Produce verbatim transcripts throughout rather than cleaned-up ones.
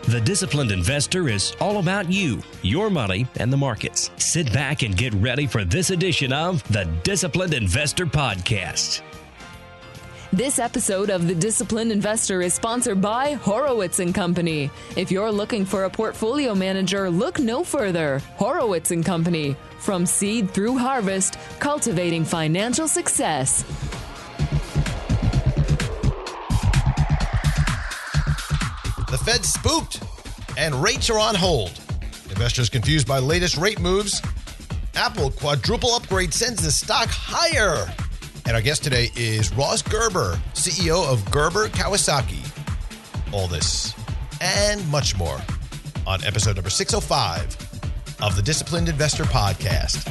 The Disciplined Investor is all about you, your money, and the markets. Sit back and get ready for this edition of the Disciplined Investor Podcast. This episode of The Disciplined Investor is sponsored by Horowitz and Company. If you're looking for a portfolio manager, look no further. Horowitz and Company. From seed through harvest, cultivating financial success. The Fed spooked, and rates are on hold. Investors confused by latest rate moves. Apple quadruple upgrade sends the stock higher. And our guest today is Ross Gerber, C E O of Gerber Kawasaki. All this and much more on episode number six oh five of the Disciplined Investor Podcast.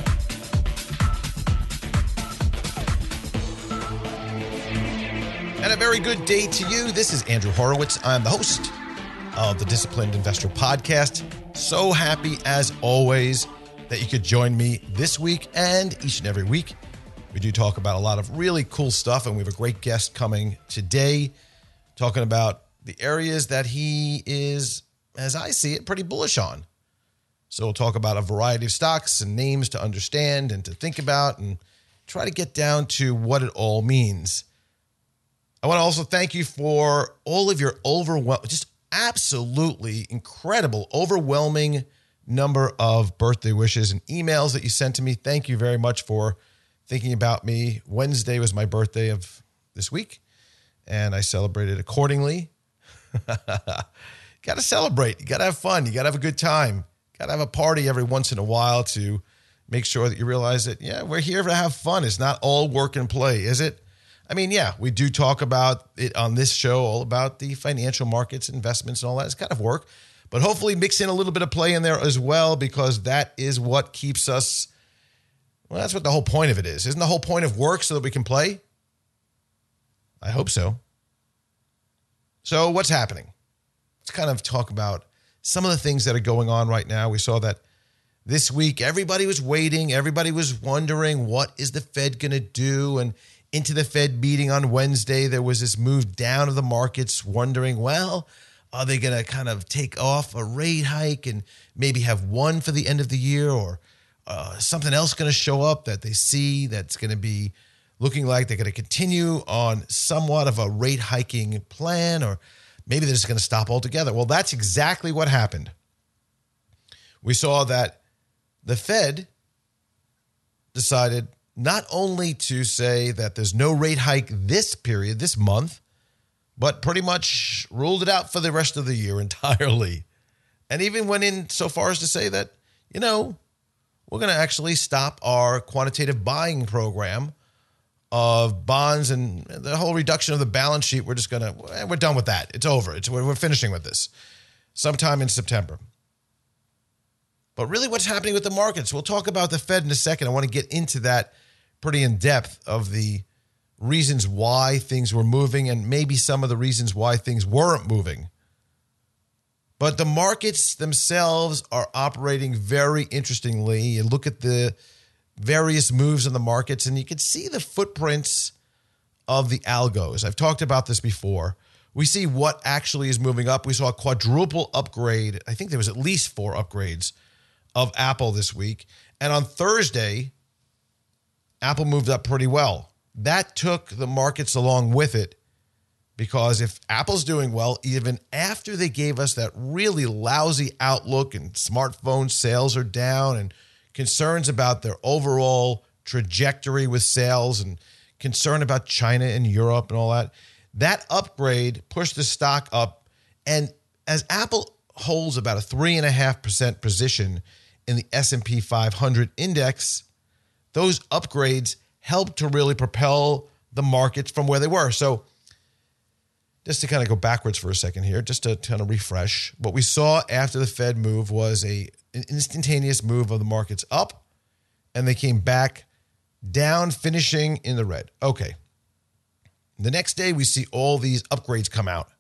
And a very good day to you. This is Andrew Horowitz. I'm the host of the Disciplined Investor Podcast. So happy, as always, that you could join me this week and each and every week. We do talk about a lot of really cool stuff, and we have a great guest coming today talking about the areas that he is, as I see it, pretty bullish on. So we'll talk about a variety of stocks and names to understand and to think about and try to get down to what it all means. I want to also thank you for all of your overwhelming, just absolutely incredible, overwhelming number of birthday wishes and emails that you sent to me. Thank you very much for thinking about me. Wednesday was my birthday of this week, and I celebrated accordingly. Got to celebrate. You got to have fun. You got to have a good time. Got to have a party every once in a while to make sure that you realize that, yeah, we're here to have fun. It's not all work and play, is it? I mean, yeah, we do talk about it on this show, all about the financial markets, investments, and all that. It's kind of work, but hopefully mix in a little bit of play in there as well, because that is what keeps us, well, that's what the whole point of it is. Isn't the whole point of work so that we can play? I hope so. So what's happening? Let's kind of talk about some of the things that are going on right now. We saw that this week, everybody was waiting. Everybody was wondering, what is the Fed going to do? And into the Fed meeting on Wednesday, there was this move down of the markets, wondering, well, are they going to kind of take off a rate hike and maybe have one for the end of the year, or uh, something else going to show up that they see that's going to be looking like they're going to continue on somewhat of a rate hiking plan, or maybe they're just going to stop altogether. Well, that's exactly what happened. We saw that the Fed decided not only to say that there's no rate hike this period, this month, but pretty much ruled it out for the rest of the year entirely. And even went in so far as to say that, you know, we're going to actually stop our quantitative buying program of bonds and the whole reduction of the balance sheet. We're just going to, we're done with that. It's over. It's, we're finishing with this sometime in September. But really, what's happening with the markets? We'll talk about the Fed in a second. I want to get into that pretty in depth, of the reasons why things were moving and maybe some of the reasons why things weren't moving. But the markets themselves are operating very interestingly. You look at the various moves in the markets and you can see the footprints of the algos. I've talked about this before. We see what actually is moving up. We saw a quadruple upgrade. I think there was at least four upgrades of Apple this week. And on Thursday, Apple moved up pretty well. That took the markets along with it, because if Apple's doing well, even after they gave us that really lousy outlook and smartphone sales are down and concerns about their overall trajectory with sales and concern about China and Europe and all that, that upgrade pushed the stock up. And as Apple holds about a three point five percent position in the S and P five hundred index, those upgrades helped to really propel the markets from where they were. So just to kind of go backwards for a second here, just to kind of refresh, what we saw after the Fed move was a, an instantaneous move of the markets up, and they came back down, finishing in the red. Okay. The next day, we see all these upgrades come out.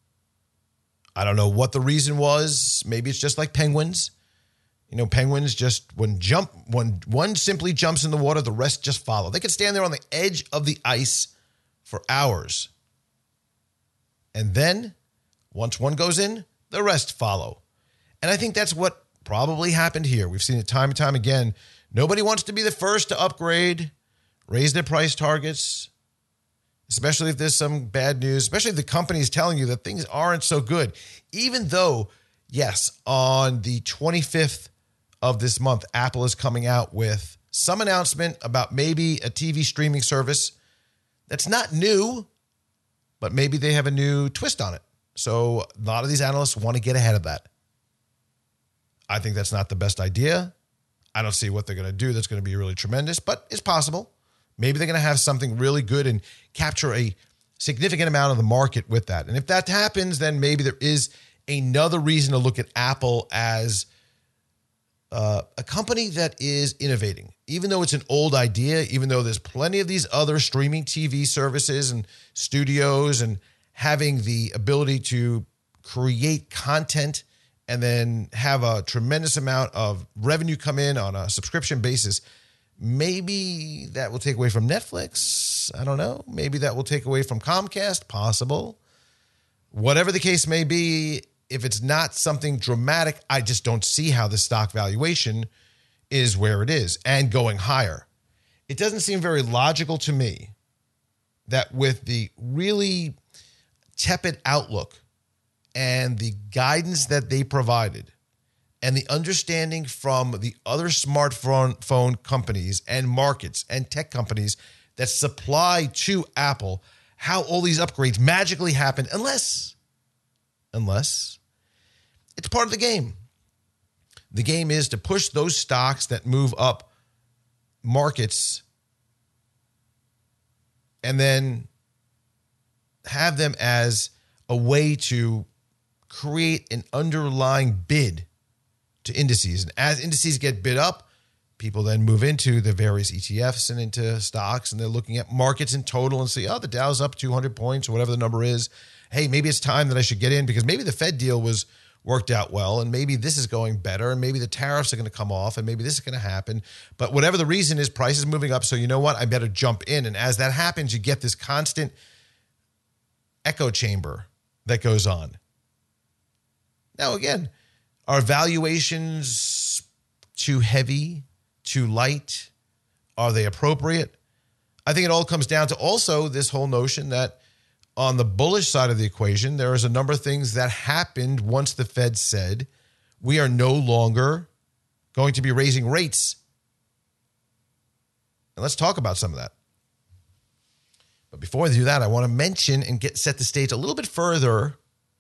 I don't know what the reason was. Maybe it's just like penguins. You know, penguins just, when jump, when one simply jumps in the water, the rest just follow. They can stand there on the edge of the ice for hours. And then, once one goes in, the rest follow. And I think that's what probably happened here. We've seen it time and time again. Nobody wants to be the first to upgrade, raise their price targets, especially if there's some bad news, especially if the company is telling you that things aren't so good. Even though, yes, on the twenty-fifth of this month, Apple is coming out with some announcement about maybe a T V streaming service that's not new, but maybe they have a new twist on it. So a lot of these analysts want to get ahead of that. I think that's not the best idea. I don't see what they're going to do that's going to be really tremendous, but it's possible. Maybe they're going to have something really good and capture a significant amount of the market with that. And if that happens, then maybe there is another reason to look at Apple as uh, a company that is innovating. Even though it's an old idea, even though there's plenty of these other streaming T V services and studios and having the ability to create content and then have a tremendous amount of revenue come in on a subscription basis, maybe that will take away from Netflix. I don't know. Maybe that will take away from Comcast. Possible. Whatever the case may be, if it's not something dramatic, I just don't see how the stock valuation is where it is and going higher. It doesn't seem very logical to me that with the really tepid outlook and the guidance that they provided and the understanding from the other smartphone phone companies and markets and tech companies that supply to Apple, how all these upgrades magically happen unless, unless it's part of the game. The game is to push those stocks that move up markets and then have them as a way to create an underlying bid to indices. And as indices get bid up, people then move into the various E T Fs and into stocks, and they're looking at markets in total and say, oh, the Dow's up two hundred points or whatever the number is. Hey, maybe it's time that I should get in because maybe the Fed deal was worked out well, and maybe this is going better, and maybe the tariffs are going to come off, and maybe this is going to happen. But whatever the reason is, price is moving up, so you know what? I better jump in. And as that happens, you get this constant echo chamber that goes on. Now, again, are valuations too heavy, too light? Are they appropriate? I think it all comes down to also this whole notion that on the bullish side of the equation, there is a number of things that happened once the Fed said we are no longer going to be raising rates. And let's talk about some of that. But before I do that, I want to mention and get set the stage a little bit further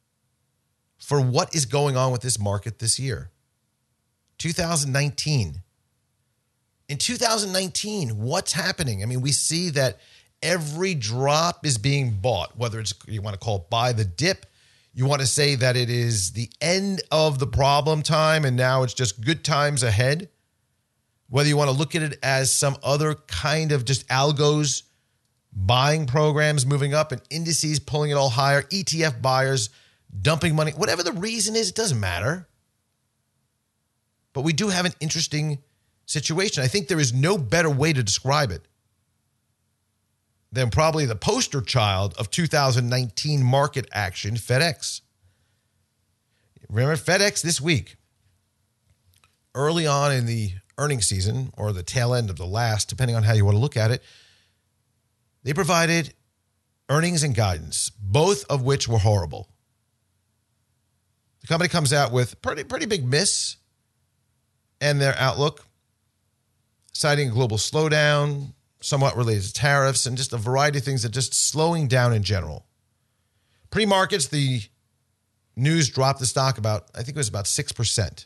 for what is going on with this market this year. two thousand nineteen. In two thousand nineteen, what's happening? I mean, we see that every drop is being bought, whether it's, you want to call it buy the dip, you want to say that it is the end of the problem time and now it's just good times ahead, whether you want to look at it as some other kind of just algos, buying programs moving up and indices pulling it all higher, E T F buyers dumping money, whatever the reason is, it doesn't matter. But we do have an interesting situation. I think there is no better way to describe it than probably the poster child of two thousand nineteen market action, FedEx. Remember FedEx this week, early on in the earnings season or the tail end of the last, depending on how you want to look at it, they provided earnings and guidance, both of which were horrible. The company comes out with pretty pretty big miss and their outlook, citing a global slowdown, somewhat related to tariffs, and just a variety of things that just slowing down in general. Pre-markets, the news dropped the stock about, I think it was about six percent.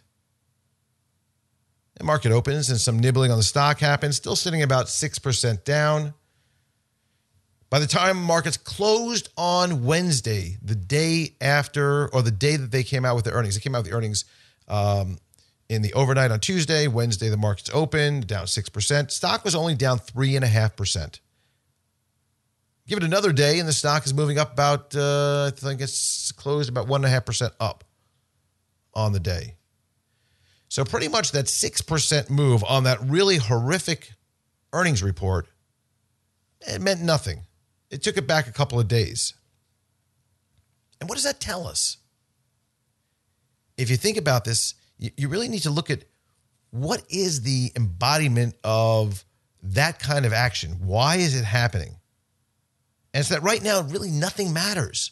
The market opens and some nibbling on the stock happens, still sitting about six percent down. By the time markets closed on Wednesday, the day after, or the day that they came out with their earnings, they came out with the earnings um, in the overnight on Tuesday. Wednesday, the markets opened, down six percent. Stock was only down three point five percent. Give it another day, and the stock is moving up about, uh, I think it's closed about one point five percent up on the day. So pretty much that six percent move on that really horrific earnings report, it meant nothing. It took it back a couple of days. And what does that tell us? if you think about this, you, you really need to look at what is the embodiment of that kind of action. Why is it happening? And it's that right now, really nothing matters.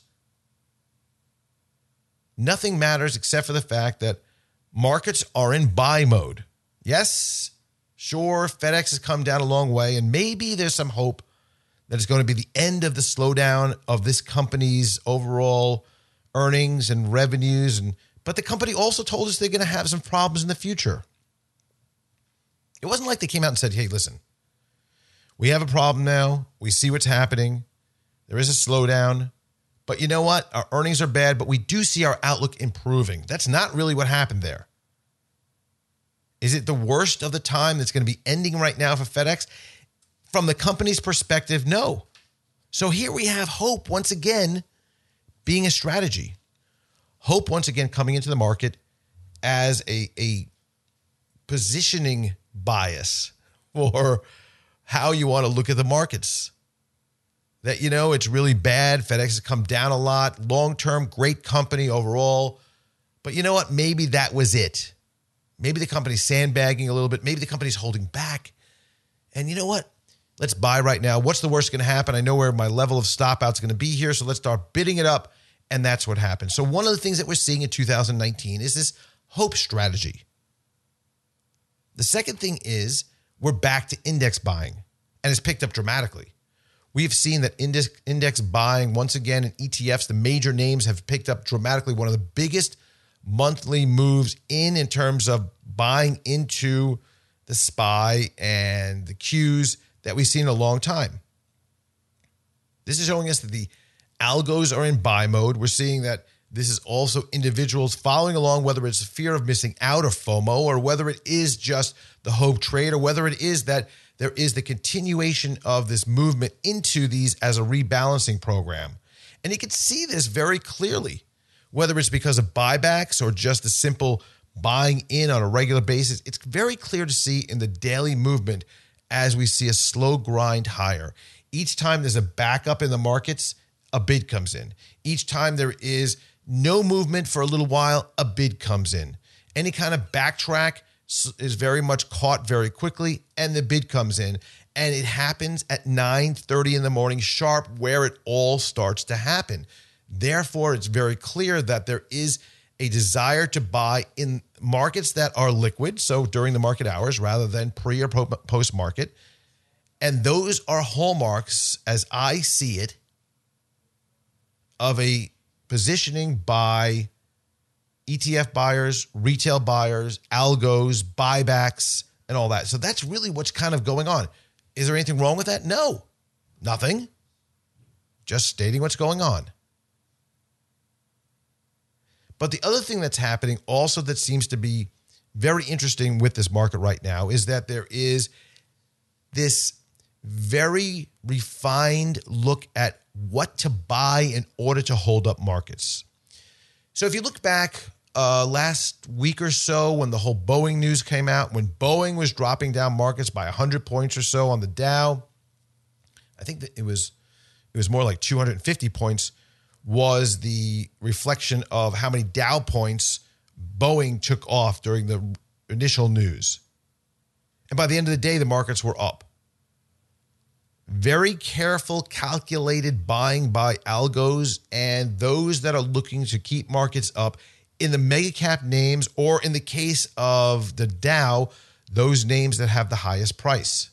Nothing matters except for the fact that markets are in buy mode. Yes, sure, FedEx has come down a long way, and maybe there's some hope that it's going to be the end of the slowdown of this company's overall earnings and revenues. And but the company also told us they're going to have some problems in the future. It wasn't like they came out and said, hey, listen, we have a problem now. We see what's happening. There is a slowdown. But you know what? Our earnings are bad, but we do see our outlook improving. That's not really what happened there. Is it the worst of the time that's going to be ending right now for FedEx? From the company's perspective, no. So here we have hope once again being a strategy. Hope once again coming into the market as a, a positioning bias for how you want to look at the markets. That, you know, it's really bad. FedEx has come down a lot. Long-term, great company overall. But you know what? Maybe that was it. Maybe the company's sandbagging a little bit. Maybe the company's holding back. And you know what? Let's buy right now. What's the worst going to happen? I know where my level of stop out is going to be here, so let's start bidding it up. And that's what happened. So one of the things that we're seeing in two thousand nineteen is this hope strategy. The second thing is we're back to index buying, and it's picked up dramatically. We've seen that index, index buying, once again, in E T Fs, the major names have picked up dramatically. One of the biggest monthly moves in in terms of buying into the S P Y and the Qs that we've seen in a long time. This is showing us that the algos are in buy mode. We're seeing that this is also individuals following along, whether it's fear of missing out or FOMO, or whether it is just the hope trade, or whether it is that there is the continuation of this movement into these as a rebalancing program. And you can see this very clearly, whether it's because of buybacks or just a simple buying in on a regular basis. It's very clear to see in the daily movement as we see a slow grind higher. Each time there's a backup in the markets, a bid comes in. Each time there is no movement for a little while, a bid comes in. Any kind of backtrack is very much caught very quickly, and the bid comes in. And it happens at nine thirty in the morning sharp, where it all starts to happen. Therefore, it's very clear that there is a desire to buy in markets that are liquid, so during the market hours rather than pre or post-market. And those are hallmarks, as I see it, of a positioning by E T F buyers, retail buyers, algos, buybacks, and all that. So that's really what's kind of going on. Is there anything wrong with that? No, nothing. Just stating what's going on. But the other thing that's happening also that seems to be very interesting with this market right now is that there is this very refined look at what to buy in order to hold up markets. So if you look back uh, last week or so when the whole Boeing news came out, when Boeing was dropping down markets by one hundred points or so on the Dow, I think that it was it was more like two hundred fifty points, was the reflection of how many Dow points Boeing took off during the initial news. And by the end of the day, the markets were up. Very careful, calculated buying by algos and those that are looking to keep markets up in the mega cap names, or in the case of the Dow, those names that have the highest price.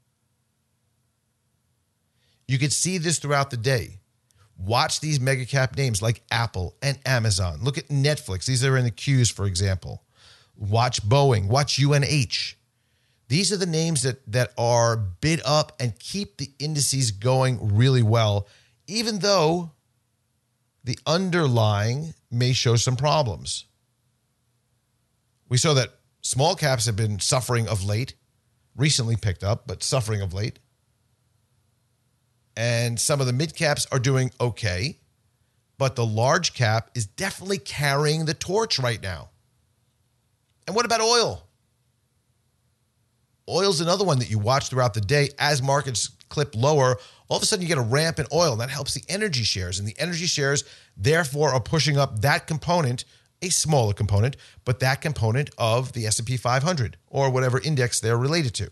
You could see this throughout the day. Watch these mega cap names like Apple and Amazon. Look at Netflix. These are in the Qs, for example. Watch Boeing. Watch U N H. These are the names that, that are bid up and keep the indices going really well, even though the underlying may show some problems. We saw that small caps have been suffering of late, recently picked up, but suffering of late. And some of the mid caps are doing okay, but the large cap is definitely carrying the torch right now. And what about oil? Oil's another one that you watch throughout the day as markets clip lower. All of a sudden you get a ramp in oil, and that helps the energy shares. And the energy shares, therefore, are pushing up that component a smaller component, but that component of the S and P five hundred or whatever index they're related to.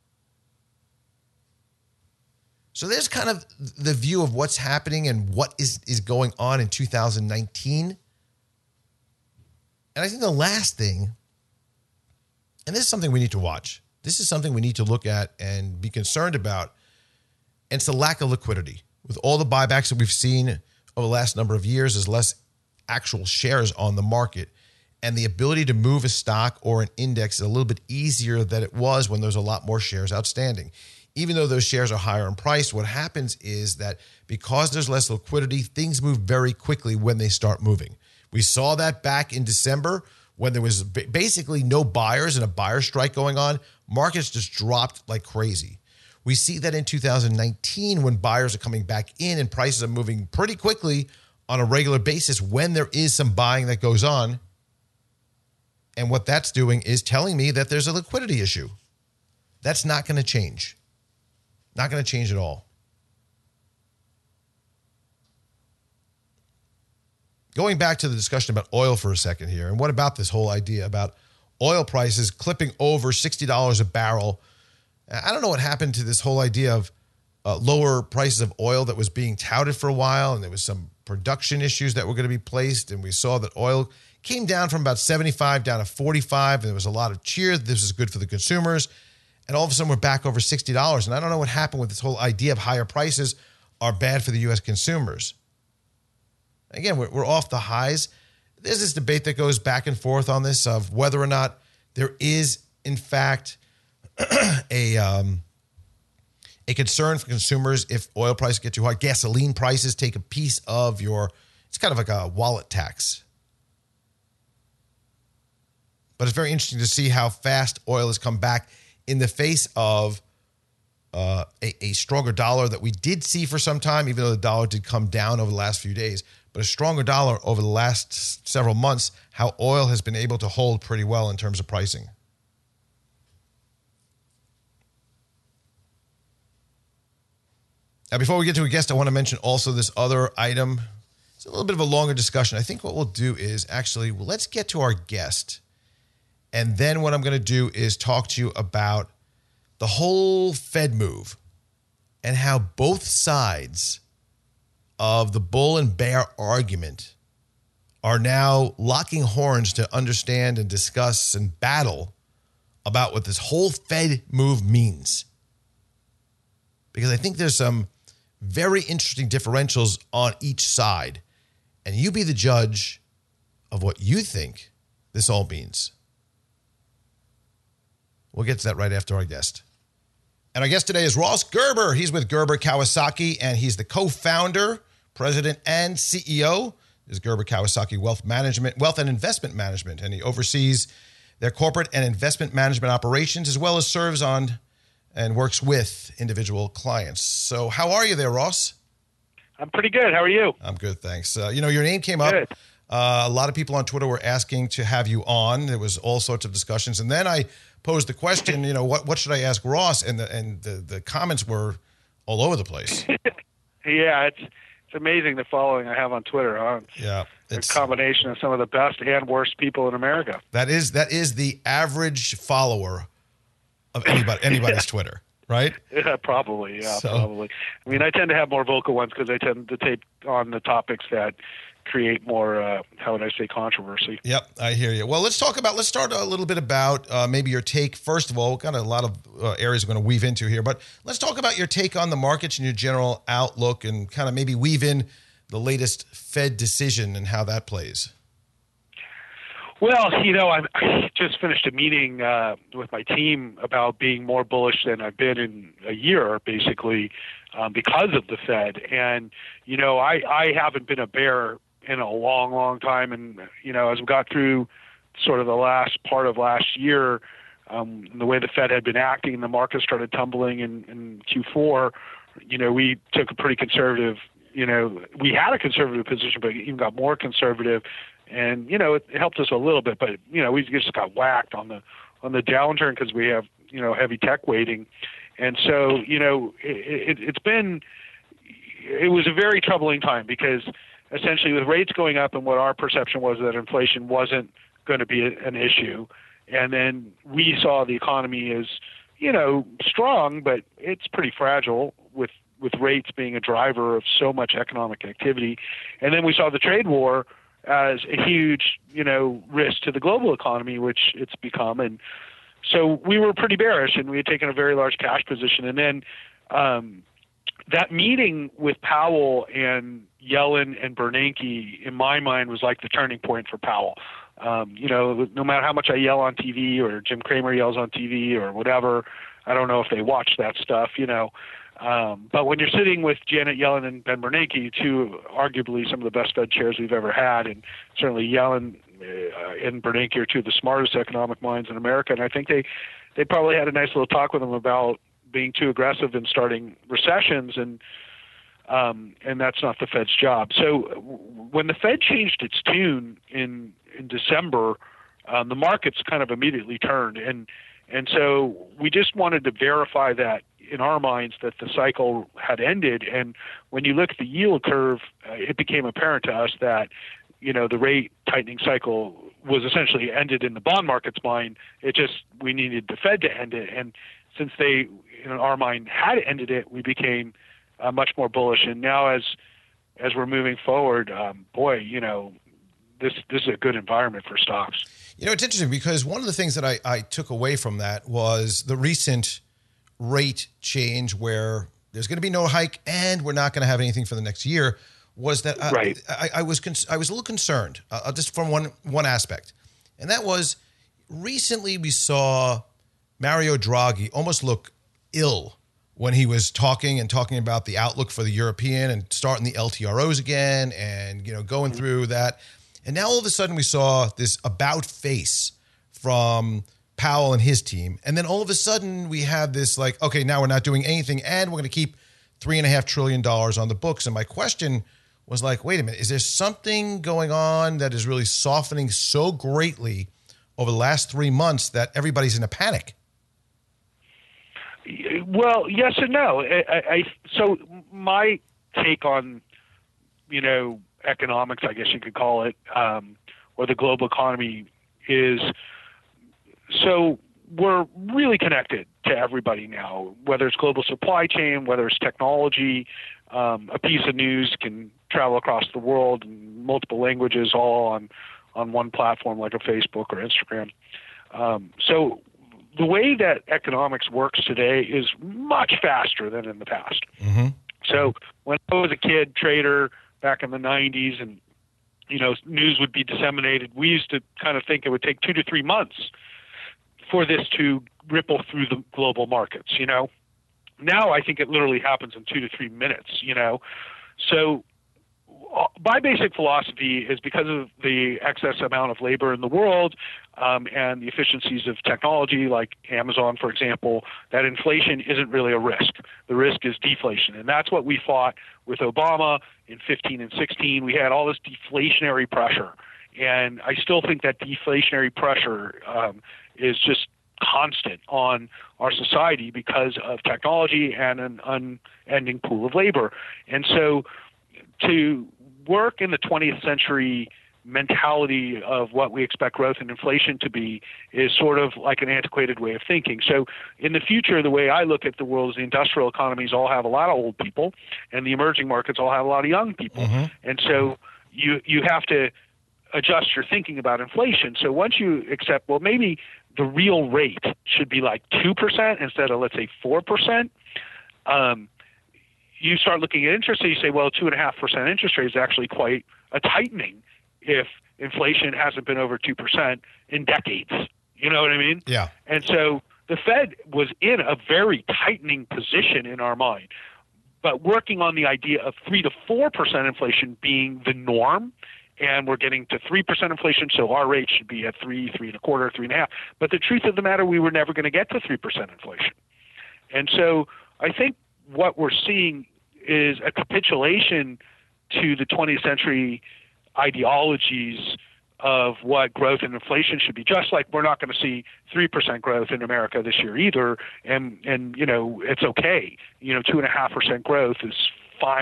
So there's kind of the view of what's happening and what is, is going on in two thousand nineteen. And I think the last thing, and this is something we need to watch. This is something we need to look at and be concerned about. And it's the lack of liquidity. With all the buybacks that we've seen over the last number of years, there's less actual shares on the market. And the ability to move a stock or an index is a little bit easier than it was when there's a lot more shares outstanding. Even though those shares are higher in price, what happens is that because there's less liquidity, things move very quickly when they start moving. We saw that back in December when there was basically no buyers and a buyer strike going on. Markets just dropped like crazy. We see that in two thousand nineteen when buyers are coming back in and prices are moving pretty quickly on a regular basis when there is some buying that goes on. And what that's doing is telling me that there's a liquidity issue. That's not going to change. Not going to change at all. Going back to the discussion about oil for a second here, and what about this whole idea about oil prices clipping over sixty dollars a barrel? I don't know what happened to this whole idea of uh, lower prices of oil that was being touted for a while, and there was some production issues that were going to be placed, and we saw that oil came down from about seventy-five down to forty-five, and there was a lot of cheer. This is good for the consumers, and all of a sudden we're back over sixty dollars, and I don't know what happened with this whole idea of higher prices are bad for the U S consumers. Again, we're, we're off the highs. There's this debate that goes back and forth on this of whether or not there is, in fact, a um, a concern for consumers if oil prices get too high. Gasoline prices take a piece of your, it's kind of like a wallet tax. But it's very interesting to see how fast oil has come back in the face of uh, a, a stronger dollar that we did see for some time, even though the dollar did come down over the last few days. But a stronger dollar over the last several months, how oil has been able to hold pretty well in terms of pricing. Now, before we get to a guest, I want to mention also this other item. It's a little bit of a longer discussion. I think what we'll do is actually, well, let's get to our guest. And then what I'm going to do is talk to you about the whole Fed move and how both sides of the bull and bear argument are now locking horns to understand and discuss and battle about what this whole Fed move means. Because I think there's some very interesting differentials on each side. And you be the judge of what you think this all means. We'll get to that right after our guest. And our guest today is Ross Gerber. He's with Gerber Kawasaki, and he's the co-founder, president, and C E O. Is Gerber Kawasaki Wealth Management, Wealth and Investment Management, and he oversees their corporate and investment management operations, as well as serves on and works with individual clients. So how are you there, Ross? I'm pretty good. How are you? I'm good, thanks. Uh, you know, your name came up. Good. Uh, a lot of people on Twitter were asking to have you on. There was all sorts of discussions. And then I posed the question, you know, what, what should I ask Ross? And the, and the, the comments were all over the place. Yeah, it's it's amazing the following I have on Twitter. Huh? It's yeah, it's a combination of some of the best and worst people in America. That is that is the average follower of anybody anybody's Twitter, right? Yeah, probably. Yeah, so, probably. I mean, I tend to have more vocal ones because I tend to take on the topics that create more, uh, how would I say, controversy. Yep, I hear you. Well, let's talk about, let's start a little bit about uh, maybe your take. First of all, kind of a lot of uh, areas we're going to weave into here, but let's talk about your take on the markets and your general outlook and kind of maybe weave in the latest Fed decision and how that plays. Well, you know, I've, I just finished a meeting uh, with my team about being more bullish than I've been in a year, basically, um, because of the Fed. And, you know, I, I haven't been a bear in a long, long time. And, you know, as we got through sort of the last part of last year, um, the way the Fed had been acting, the market started tumbling in, in Q four, you know, we took a pretty conservative, you know, we had a conservative position, but even got more conservative. And, you know, it, it helped us a little bit, but, you know, we just got whacked on the on the downturn because we have, you know, heavy tech weighting. And so, you know, it, it, it's been, it was a very troubling time because essentially with rates going up and what our perception was that inflation wasn't going to be a, an issue. And then we saw the economy as, you know, strong, but it's pretty fragile with, with rates being a driver of so much economic activity. And then we saw the trade war as a huge, you know, risk to the global economy, which it's become. And so we were pretty bearish, and we had taken a very large cash position. And then um, that meeting with Powell and Yellen and Bernanke, in my mind, was like the turning point for Powell. Um, you know, no matter how much I yell on T V or Jim Cramer yells on T V or whatever, I don't know if they watch that stuff, you know. Um, but when you're sitting with Janet Yellen and Ben Bernanke, two arguably some of the best Fed chairs we've ever had, and certainly Yellen uh, and Bernanke are two of the smartest economic minds in America, and I think they, they probably had a nice little talk with them about being too aggressive in starting recessions, and um, and that's not the Fed's job. So when the Fed changed its tune in in December, um, the markets kind of immediately turned, and and so we just wanted to verify that in our minds that the cycle had ended. And when you look at the yield curve, uh, it became apparent to us that, you know, the rate tightening cycle was essentially ended in the bond market's mind. It just, we needed the Fed to end it. And since they, in our mind, had ended it, we became uh, much more bullish. And now as, as we're moving forward, um, boy, you know, this, this is a good environment for stocks. You know, it's interesting because one of the things that I, I took away from that was the recent rate change where there's going to be no hike and we're not going to have anything for the next year, was that I, right. I, I was I was a little concerned, uh, just from one one aspect, and that was recently we saw Mario Draghi almost look ill when he was talking and talking about the outlook for the European and starting the L T R Os again and, you know, going mm-hmm. through that. And now all of a sudden we saw this about face from Powell and his team. And then all of a sudden we have this like, okay, now we're not doing anything and we're going to keep three and a half trillion dollars on the books. And my question was like, wait a minute, is there something going on that is really softening so greatly over the last three months that everybody's in a panic? Well, yes and no. I, I, so my take on, you know, economics, I guess you could call it, um, or the global economy is, so we're really connected to everybody now, whether it's global supply chain, whether it's technology. Um, a piece of news can travel across the world in multiple languages, all on, on one platform like a Facebook or Instagram. Um, so the way that economics works today is much faster than in the past. Mm-hmm. So when I was a kid trader back in the nineties and, you know, news would be disseminated, we used to kind of think it would take two to three months for this to ripple through the global markets, you know. Now I think it literally happens in two to three minutes, you know. So my basic philosophy is because of the excess amount of labor in the world um, and the efficiencies of technology like Amazon, for example, that inflation isn't really a risk. The risk is deflation. And that's what we fought with Obama in fifteen and sixteen. We had all this deflationary pressure. And I still think that deflationary pressure um, is just constant on our society because of technology and an unending pool of labor. And so to work in the twentieth century mentality of what we expect growth and inflation to be is sort of like an antiquated way of thinking. So in the future, the way I look at the world is the industrial economies all have a lot of old people and the emerging markets all have a lot of young people. Mm-hmm. And so you you have to adjust your thinking about inflation. So once you accept, well, maybe the real rate should be like two percent instead of, let's say, four percent, um, you start looking at interest and you say, well, two point five percent interest rate is actually quite a tightening if inflation hasn't been over two percent in decades. You know what I mean? Yeah. And so the Fed was in a very tightening position in our mind, but working on the idea of three to four percent inflation being the norm. And we're getting to three percent inflation, so our rate should be at three, three and a quarter, three and a half. But the truth of the matter, we were never going to get to three percent inflation. And so I think what we're seeing is a capitulation to the twentieth century ideologies of what growth and inflation should be, just like we're not going to see three percent growth in America this year either. And, and, you know, it's okay. You know, two point five percent growth is fine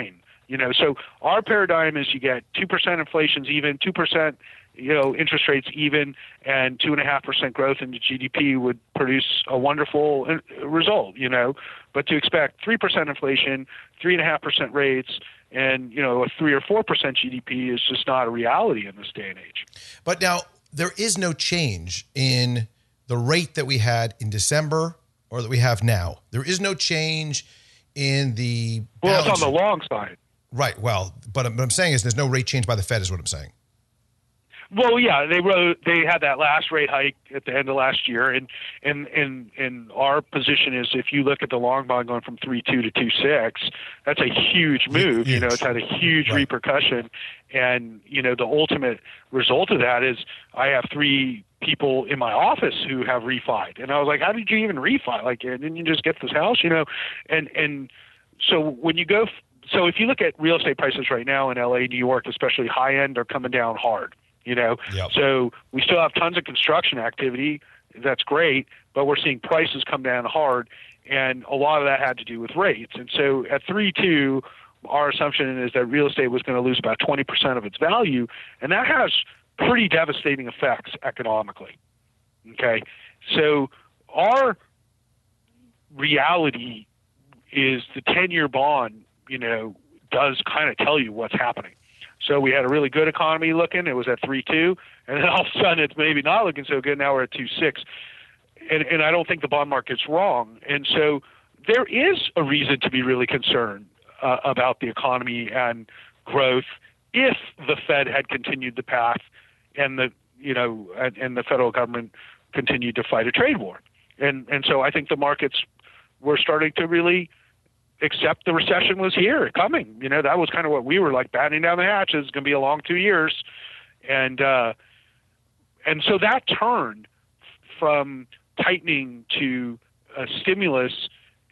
You know, so our paradigm is you get two percent inflation's even, two percent, you know, interest rates even, and two and a half percent growth in the G D P would produce a wonderful result, you know. But to expect three percent inflation, three and a half percent rates, and, you know, a three or four percent G D P is just not a reality in this day and age. But now there is no change in the rate that we had in December or that we have now. There is no change in the well, it's on the long side. Right. Well, but what I'm saying is there's no rate change by the Fed is what I'm saying. Well, yeah, they wrote, they had that last rate hike at the end of last year, and and and and our position is if you look at the long bond going from three two to two six, that's a huge move. Huge. You know, it's had a huge right. repercussion, and you know the ultimate result of that is I have three people in my office who have refied, and I was like, how did you even refi? Like, didn't you just get this house? You know, and and so when you go, so if you look at real estate prices right now in L A, New York, especially high end, are coming down hard. You know, yep. So we still have tons of construction activity. That's great, but we're seeing prices come down hard, and a lot of that had to do with rates. And so at three two, our assumption is that real estate was going to lose about twenty percent of its value, and that has pretty devastating effects economically. Okay, so our reality is the ten-year bond, you know, does kind of tell you what's happening. So we had a really good economy looking. It was at three two, and then all of a sudden it's maybe not looking so good. Now we're at two six, and and I don't think the bond market's wrong. And so there is a reason to be really concerned uh, about the economy and growth if the Fed had continued the path, and the you know and, and the federal government continued to fight a trade war. And and so I think the markets were starting to really except the recession was here coming. You know, that was kind of what we were like batting down the hatches. It's going to be a long two years. And, uh, and so that turned from tightening to a stimulus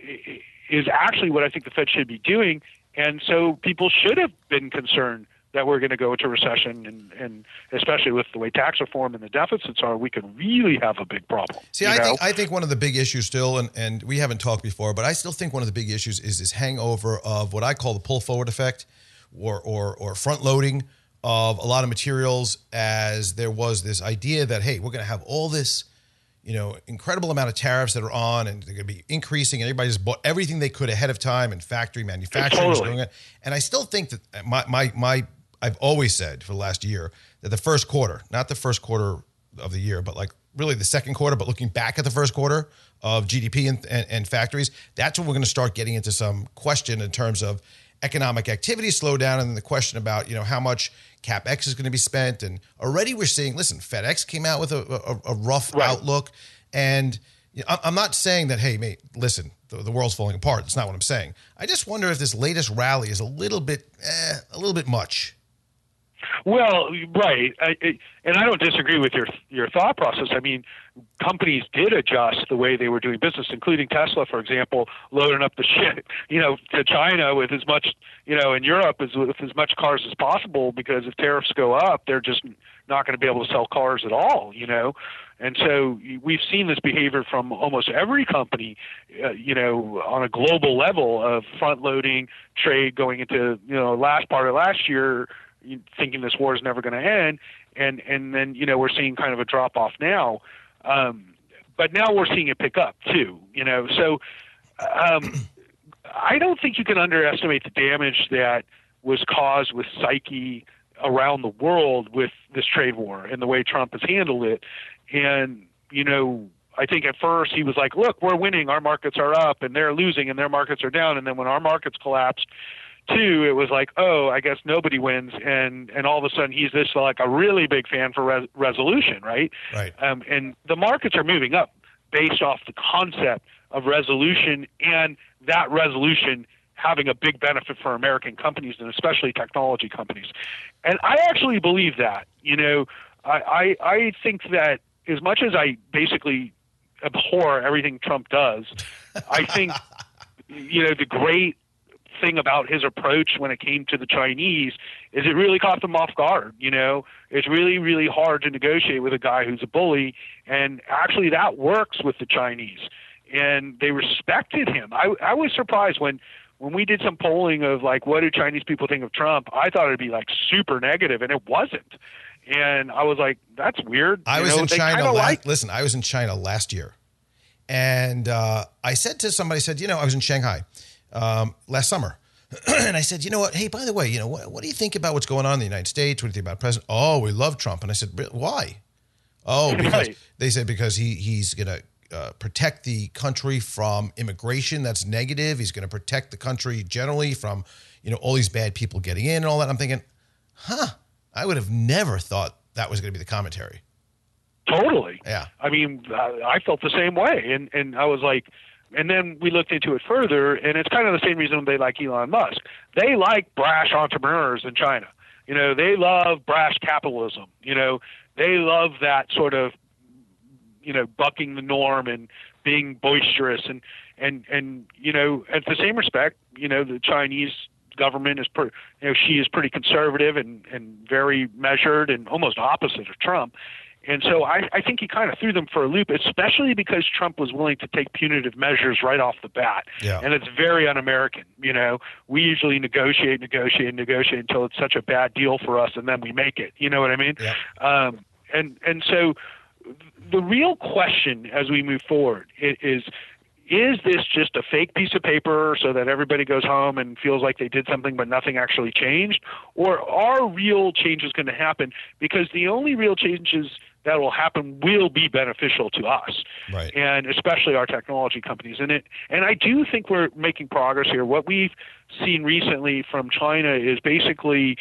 is actually what I think the Fed should be doing. And so people should have been concerned that we're going to go into recession, and, and especially with the way tax reform and the deficits are, we could really have a big problem. See, I know? think I think one of the big issues still, and, and we haven't talked before, but I still think one of the big issues is this hangover of what I call the pull forward effect, or or, or front loading of a lot of materials, as there was this idea that, hey, we're going to have all this, you know, incredible amount of tariffs that are on, and they're going to be increasing, and everybody just bought everything they could ahead of time, and factory manufacturing is going on. And I still think that my my my I've always said for the last year that the first quarter, not the first quarter of the year, but like really the second quarter, but looking back at the first quarter of G D P and, and, and factories, that's when we're going to start getting into some question in terms of economic activity slowdown, and then the question about, you know, how much CapEx is going to be spent. And already we're seeing, listen, FedEx came out with a, a, a rough right. outlook. And you know, I'm not saying that, hey, mate, listen, the, the world's falling apart. That's not what I'm saying. I just wonder if this latest rally is a little bit, eh, a little bit much. Well, right, I, I, and I don't disagree with your your thought process. I mean, companies did adjust the way they were doing business, including Tesla, for example, loading up the shit, you know, to China with as much, you know, in Europe as with as much cars as possible, because if tariffs go up, they're just not going to be able to sell cars at all, you know. And so we've seen this behavior from almost every company, uh, you know, on a global level of front loading trade going into, you know, last part of last year, thinking this war is never going to end, and and then you know we're seeing kind of a drop off now, um, but now we're seeing it pick up too. You know, so um, I don't think you can underestimate the damage that was caused with psyche around the world with this trade war and the way Trump has handled it. And you know, I think at first he was like, "Look, we're winning. Our markets are up, and they're losing, and their markets are down." And then when our markets collapsed, Two, it was like, oh, I guess nobody wins, and and all of a sudden he's this like a really big fan for res- resolution, right? Right. Um, and the markets are moving up based off the concept of resolution, and that resolution having a big benefit for American companies, and especially technology companies. And I actually believe that. You know, I I, I think that as much as I basically abhor everything Trump does, I think you know the great thing about his approach when it came to the Chinese is it really caught them off guard. You know, it's really, really hard to negotiate with a guy who's a bully, and actually that works with the Chinese, and they respected him. I, I was surprised when, when we did some polling of like, what do Chinese people think of Trump? I thought it'd be like super negative, and it wasn't. And I was like, that's weird. I you was know, in they China. kinda Last, like- listen, I was in China last year. And uh, I said to somebody, I said, you know, I was in Shanghai um, last summer. And I said, you know what? Hey, by the way, you know, what, what do you think about what's going on in the United States? What do you think about President? Oh, we love Trump. And I said, why? Oh, because Right. they said because he he's going to uh, protect the country from immigration that's negative. He's going to protect the country generally from, you know, all these bad people getting in and all that. I'm thinking, huh, I would have never thought that was going to be the commentary. Totally. Yeah. I mean, I I felt the same way. And, and I was like, and then we looked into it further, and it's kind of the same reason they like Elon Musk. They like brash entrepreneurs in China. You know, they love brash capitalism. You know, they love that sort of, you know, bucking the norm and being boisterous. And, and, and you know, at the same respect, you know, the Chinese government is, per, you know, she is pretty conservative and, and very measured and almost opposite of Trump. And so I, I think he kind of threw them for a loop, especially because Trump was willing to take punitive measures right off the bat. Yeah. And it's very un-American. You know, we usually negotiate, negotiate, negotiate until it's such a bad deal for us, and then we make it. You know what I mean? Yeah. Um, and and so the real question as we move forward is, is this just a fake piece of paper so that everybody goes home and feels like they did something but nothing actually changed? Or are real changes going to happen? Because the only real changes that will happen will be beneficial to us, Right. and especially our technology companies. And it, and I do think we're making progress here. What we've seen recently from China is basically,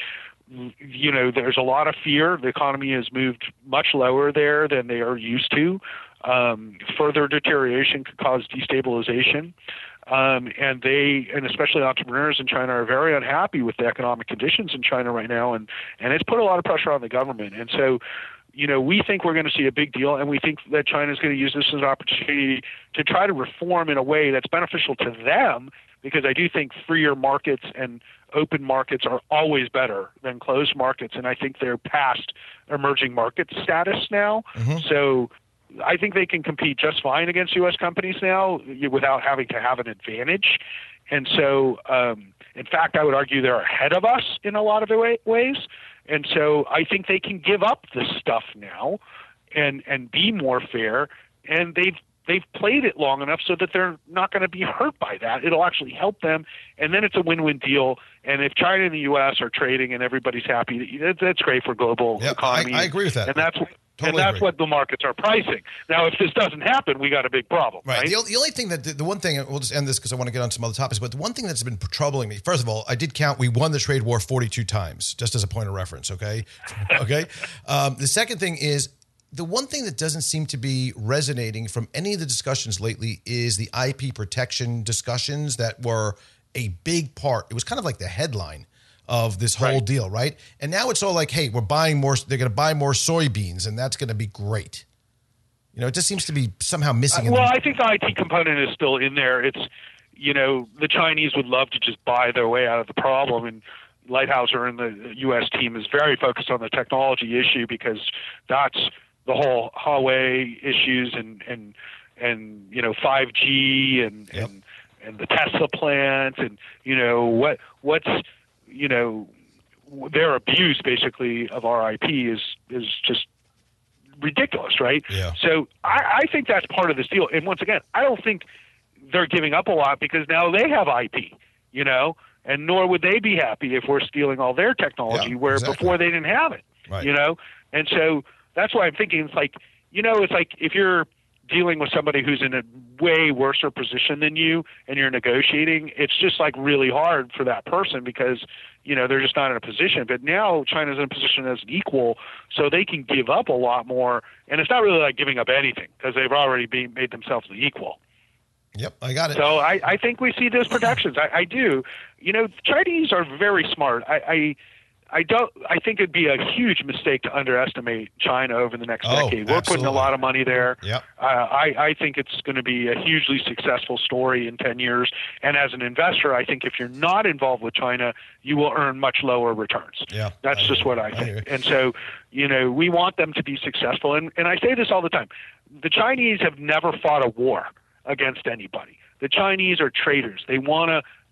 you know, there's a lot of fear. The economy has moved much lower there than they are used to. Um, further deterioration could cause destabilization. Um, and they, and especially entrepreneurs in China, are very unhappy with the economic conditions in China right now. And, and it's put a lot of pressure on the government. And so, you know, we think we're going to see a big deal, and we think that China is going to use this as an opportunity to try to reform in a way that's beneficial to them, because I do think freer markets and open markets are always better than closed markets. And I think they're past emerging market status now. Mm-hmm. So I think they can compete just fine against U S companies now without having to have an advantage. And so, um, in fact, I would argue they're ahead of us in a lot of ways. And so I think they can give up this stuff now and, and be more fair. And they've they've played it long enough so that they're not going to be hurt by that. It'll actually help them. And then it's a win-win deal. And if China and the U S are trading and everybody's happy, that's great for global yep, economy. I, I agree with that. And that's Totally and that's agree. what the markets are pricing. Now, if this doesn't happen, we got a big problem. Right. Right. The, the only thing that the, the one thing we'll just end this because I want to get on some other topics. But the one thing that's been troubling me, first of all, I did count. We won the trade war forty-two times, just as a point of reference. Okay. Okay. Um, the second thing is the one thing that doesn't seem to be resonating from any of the discussions lately is the I P protection discussions that were a big part. It was kind of like the headline of this whole Right. deal, right? And now it's all like, hey, we're buying more. They're going to buy more soybeans, and that's going to be great. You know, it just seems to be somehow missing. Uh, in well, the- I think the I T component is still in there. It's, you know, the Chinese would love to just buy their way out of the problem, and Lighthouser and the U S team is very focused on the technology issue because that's the whole Huawei issues and and and you know five G and Yep. and and the Tesla plant and you know what what's you know their abuse basically of our I P is is just ridiculous, right? Yeah. So I, I think that's part of this deal. And once again, I don't think they're giving up a lot because now they have I P, you know, and nor would they be happy if we're stealing all their technology Yeah, where exactly. before they didn't have it, Right. you know? And so that's why I'm thinking it's like, you know, it's like if you're dealing with somebody who's in a way worse position than you and you're negotiating, it's just like really hard for that person because, you know, they're just not in a position. But now China's in a position as an equal, so they can give up a lot more. And it's not really like giving up anything because they've already been, made themselves the equal. Yep, I got it. So I, I think we see those protections. I, I do. You know, Chinese are very smart. I, I I don't. I think it'd be a huge mistake to underestimate China over the next Oh, decade. We're putting absolutely. a lot of money there. Yep. Uh, I, I think it's going to be a hugely successful story in ten years. And as an investor, I think if you're not involved with China, you will earn much lower returns. Yeah, That's I just agree. what I I think. agree. And so, you know, we want them to be successful. And, and I say this all the time. The Chinese have never fought a war against anybody. The Chinese are traders. They want to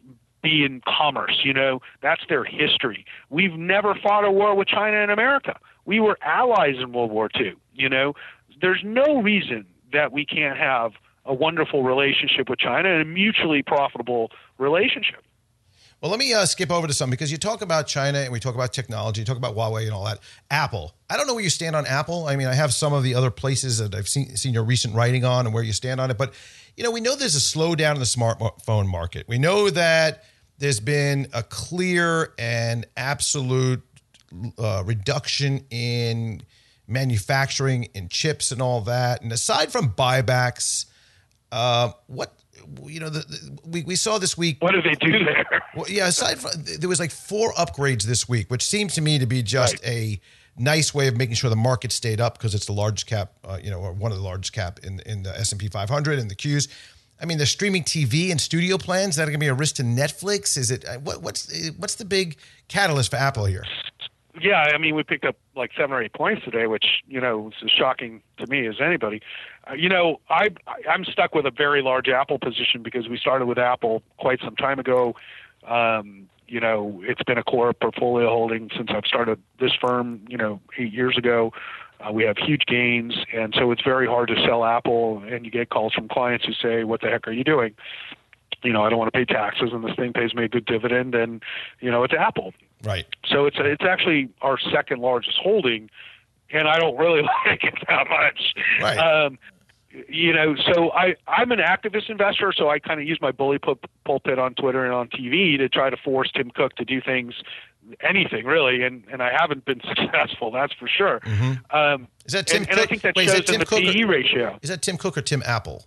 be in commerce. You know, that's their history. We've never fought a war with China and America. We were allies in World War Two. You know, there's no reason that we can't have a wonderful relationship with China and a mutually profitable relationship. Well, let me uh, skip over to something, because you talk about China and we talk about technology, you talk about Huawei and all that. Apple. I don't know where you stand on Apple. I mean, I have some of the other places that I've seen, seen your recent writing on and where you stand on it. But, you know, we know there's a slowdown in the smartphone market. We know that there's been a clear and absolute uh, reduction in manufacturing, in chips and all that. And aside from buybacks, uh, what... You know, the, the, we, we saw this week. What did they do there? Well, yeah, aside from, there was like four upgrades this week, which seemed to me to be just right. a nice way of making sure the market stayed up, because it's the largest cap, uh, you know, or one of the largest cap in, in the S and P five hundred and the Qs. I mean, the streaming T V and studio plans, that are going to be a risk to Netflix. Is it, what, what's, what's the big catalyst for Apple here? Yeah, I mean, we picked up like seven or eight points today, which, you know, is as shocking to me as anybody. Uh, you know, I, I'm stuck with a very large Apple position because we started with Apple quite some time ago. Um, you know, it's been a core portfolio holding since I've started this firm, you know, eight years ago. Uh, we have huge gains, and so it's very hard to sell Apple, and you get calls from clients who say, what the heck are you doing? You know, I don't want to pay taxes, and this thing pays me a good dividend, and, you know, it's Apple. Right. So it's it's actually our second largest holding, and I don't really like it that much. Right. Um, you know, so I, I'm an activist investor, so I kind of use my bully pulpit on Twitter and on T V to try to force Tim Cook to do things, anything really, and, and I haven't been successful, that's for sure. Mm-hmm. Um, is that Tim and, Cook? and I think that Wait, shows that in the Cook P E or, ratio. Is that Tim Cook or Tim Apple?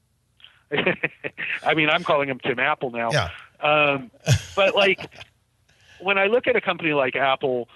I mean, I'm calling him Tim Apple now. Yeah. Um, but like, when I look at a company like Apple,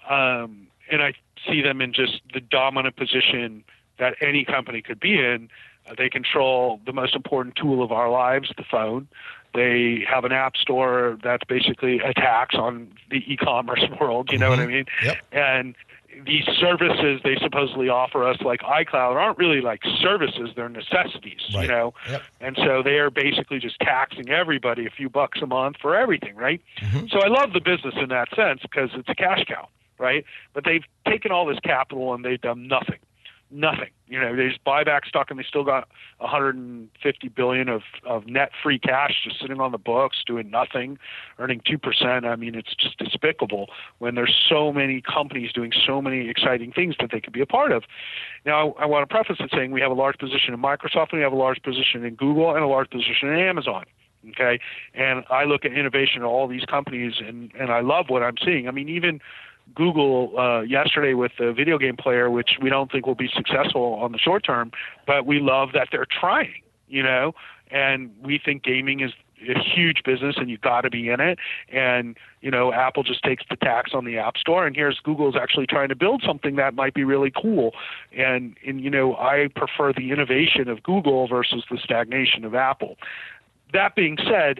um, and I see them in just the dominant position that any company could be in, uh, they control the most important tool of our lives, the phone. They have an app store that's basically a tax on the e-commerce world, you know mm-hmm. what I mean? Yep. And these services they supposedly offer us, like iCloud, aren't really like services, they're necessities, right. you know? Yep. And so they are basically just taxing everybody a few bucks a month for everything, right? Mm-hmm. So I love the business in that sense because it's a cash cow, right? But they've taken all this capital and they've done nothing. Nothing. You know, they just buy back stock and they still got one hundred fifty billion dollars of, of net free cash just sitting on the books, doing nothing, earning two percent. I mean, it's just despicable when there's so many companies doing so many exciting things that they could be a part of. Now, I, I want to preface it saying we have a large position in Microsoft, and we have a large position in Google, and a large position in Amazon. Okay. And I look at innovation of all these companies, and, and I love what I'm seeing. I mean, even Google uh, yesterday with the video game player, which we don't think will be successful on the short term, but we love that they're trying, you know, and we think gaming is a huge business and you've got to be in it. And, you know, Apple just takes the tax on the App Store, and here's Google's actually trying to build something that might be really cool. And, and you know, I prefer the innovation of Google versus the stagnation of Apple. That being said,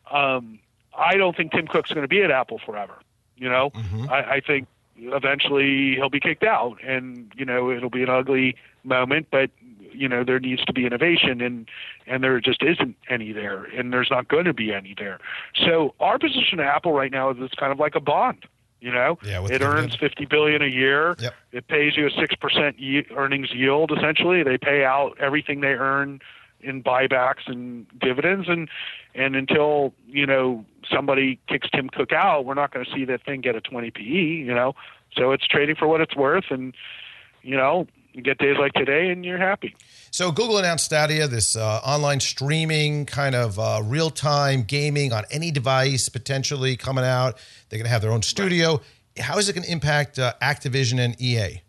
um, I don't think Tim Cook's going to be at Apple forever. You know, mm-hmm. I, I think eventually he'll be kicked out, and, you know, it'll be an ugly moment, but, you know, there needs to be innovation, and, and there just isn't any there, and there's not going to be any there. So our position at Apple right now is it's kind of like a bond. You know, yeah, it earns fifty billion dollars a year. Yep. It pays you a six percent ye- earnings yield, essentially. They pay out everything they earn in buybacks and dividends, and and until, you know, somebody kicks Tim Cook out, we're not going to see that thing get a twenty P E, you know. So it's trading for what it's worth, and, you know, you get days like today and you're happy. So Google announced Stadia, this uh, online streaming kind of uh, real-time gaming on any device potentially coming out. They're going to have their own studio. Right. How is it going to impact uh, Activision and E A?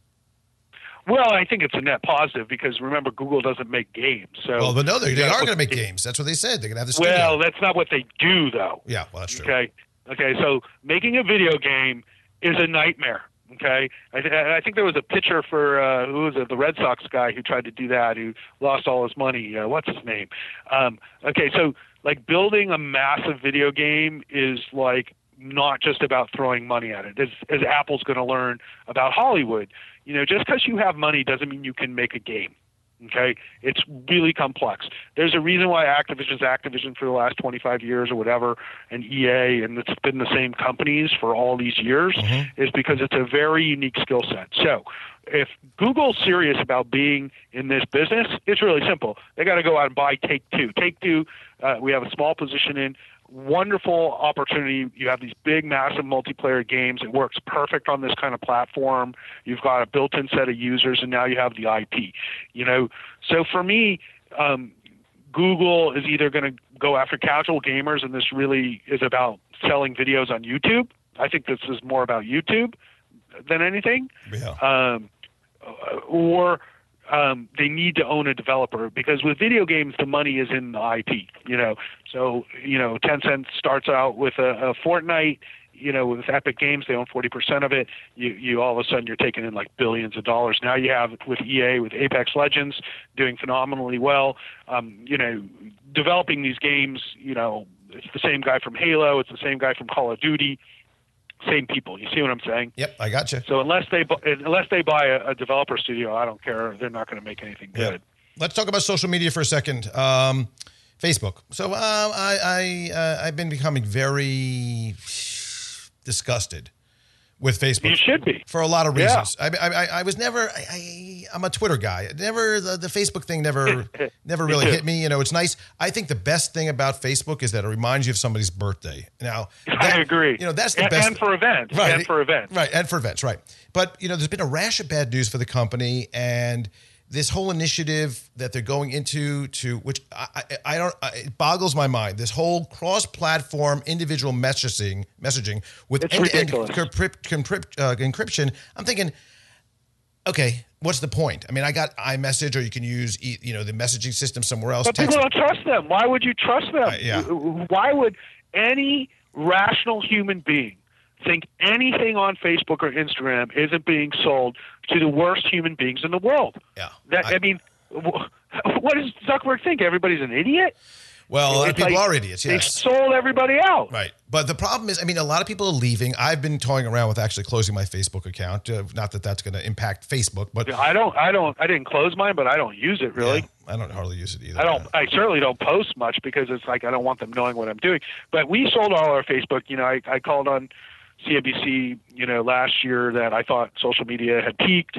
Well, I think it's a net positive because, remember, Google doesn't make games. So well, but no, they, they are going to make games. That's what they said. They're going to have the studio. Well, that's not what they do, though. Yeah, well, that's true. Okay, okay. So making a video game is a nightmare. Okay, I, th- I think there was a pitcher for uh, who was it, the Red Sox guy who tried to do that, who lost all his money. Uh, what's his name? Um, okay, so like building a massive video game is like not just about throwing money at it. As, as Apple's going to learn about Hollywood, you know, just because you have money doesn't mean you can make a game. Okay, it's really complex. There's a reason why Activision's Activision for the last twenty-five years or whatever, and E A, and it's been the same companies for all these years, mm-hmm. is because it's a very unique skill set. So if Google's serious about being in this business, it's really simple. They got to go out and buy Take-Two. Take-Two, uh, we have a small position in. Wonderful opportunity. You have these big, massive multiplayer games. It works perfect on this kind of platform. You've got a built-in set of users, and now you have the I P. You know, so for me, um, Google is either going to go after casual gamers, and this really is about selling videos on YouTube. I think this is more about YouTube than anything. Yeah. Um, or Um, they need to own a developer, because with video games, the money is in the I P, you know. So, you know, Tencent starts out with a, a Fortnite, you know, with Epic Games, they own forty percent of it. You, you all of a sudden you're taking in like billions of dollars. Now you have with E A, with Apex Legends doing phenomenally well, um, you know, developing these games, you know, it's the same guy from Halo, it's the same guy from Call of Duty. Same people. You see what I'm saying? Yep, I got you. So unless they unless they buy a, a developer studio, I don't care. They're not going to make anything good. Yeah. Let's talk about social media for a second. Um, Facebook. So um, I, I uh, I've been becoming very disgusted with Facebook. You should be, for a lot of reasons. Yeah. I, I I was never. I, I I'm a Twitter guy. Never the, the Facebook thing never never really hit me. You know, it's nice. I think the best thing about Facebook is that it reminds you of somebody's birthday. Now, that, I agree. You know, that's the and, best. And for events. Right. And for events. Right. And for events. Right. But you know, there's been a rash of bad news for the company, and this whole initiative that they're going into, to which I, I, I don't, I, it boggles my mind. This whole cross-platform individual messaging, messaging with it's end-to-end ridiculous. encrypt, encrypt, uh, encryption. I'm thinking, okay, what's the point? I mean, I got iMessage, or you can use, you know, the messaging system somewhere else. But Text. people don't trust them. Why would you trust them? Uh, yeah. Why would any rational human being think anything on Facebook or Instagram isn't being sold to the worst human beings in the world? Yeah. That I, I mean, what does Zuckerberg think? Everybody's an idiot? Well, a lot of people like are idiots, yes. They've sold everybody out. Right. But the problem is, I mean, a lot of people are leaving. I've been toying around with actually closing my Facebook account. Uh, not that that's going to impact Facebook, but I don't, I don't, I didn't close mine, but I don't use it really. Yeah, I don't hardly use it either. I don't, I certainly don't post much, because it's like, I don't want them knowing what I'm doing. But we sold all our Facebook. You know, I, I called on C N B C, you know, last year that I thought social media had peaked,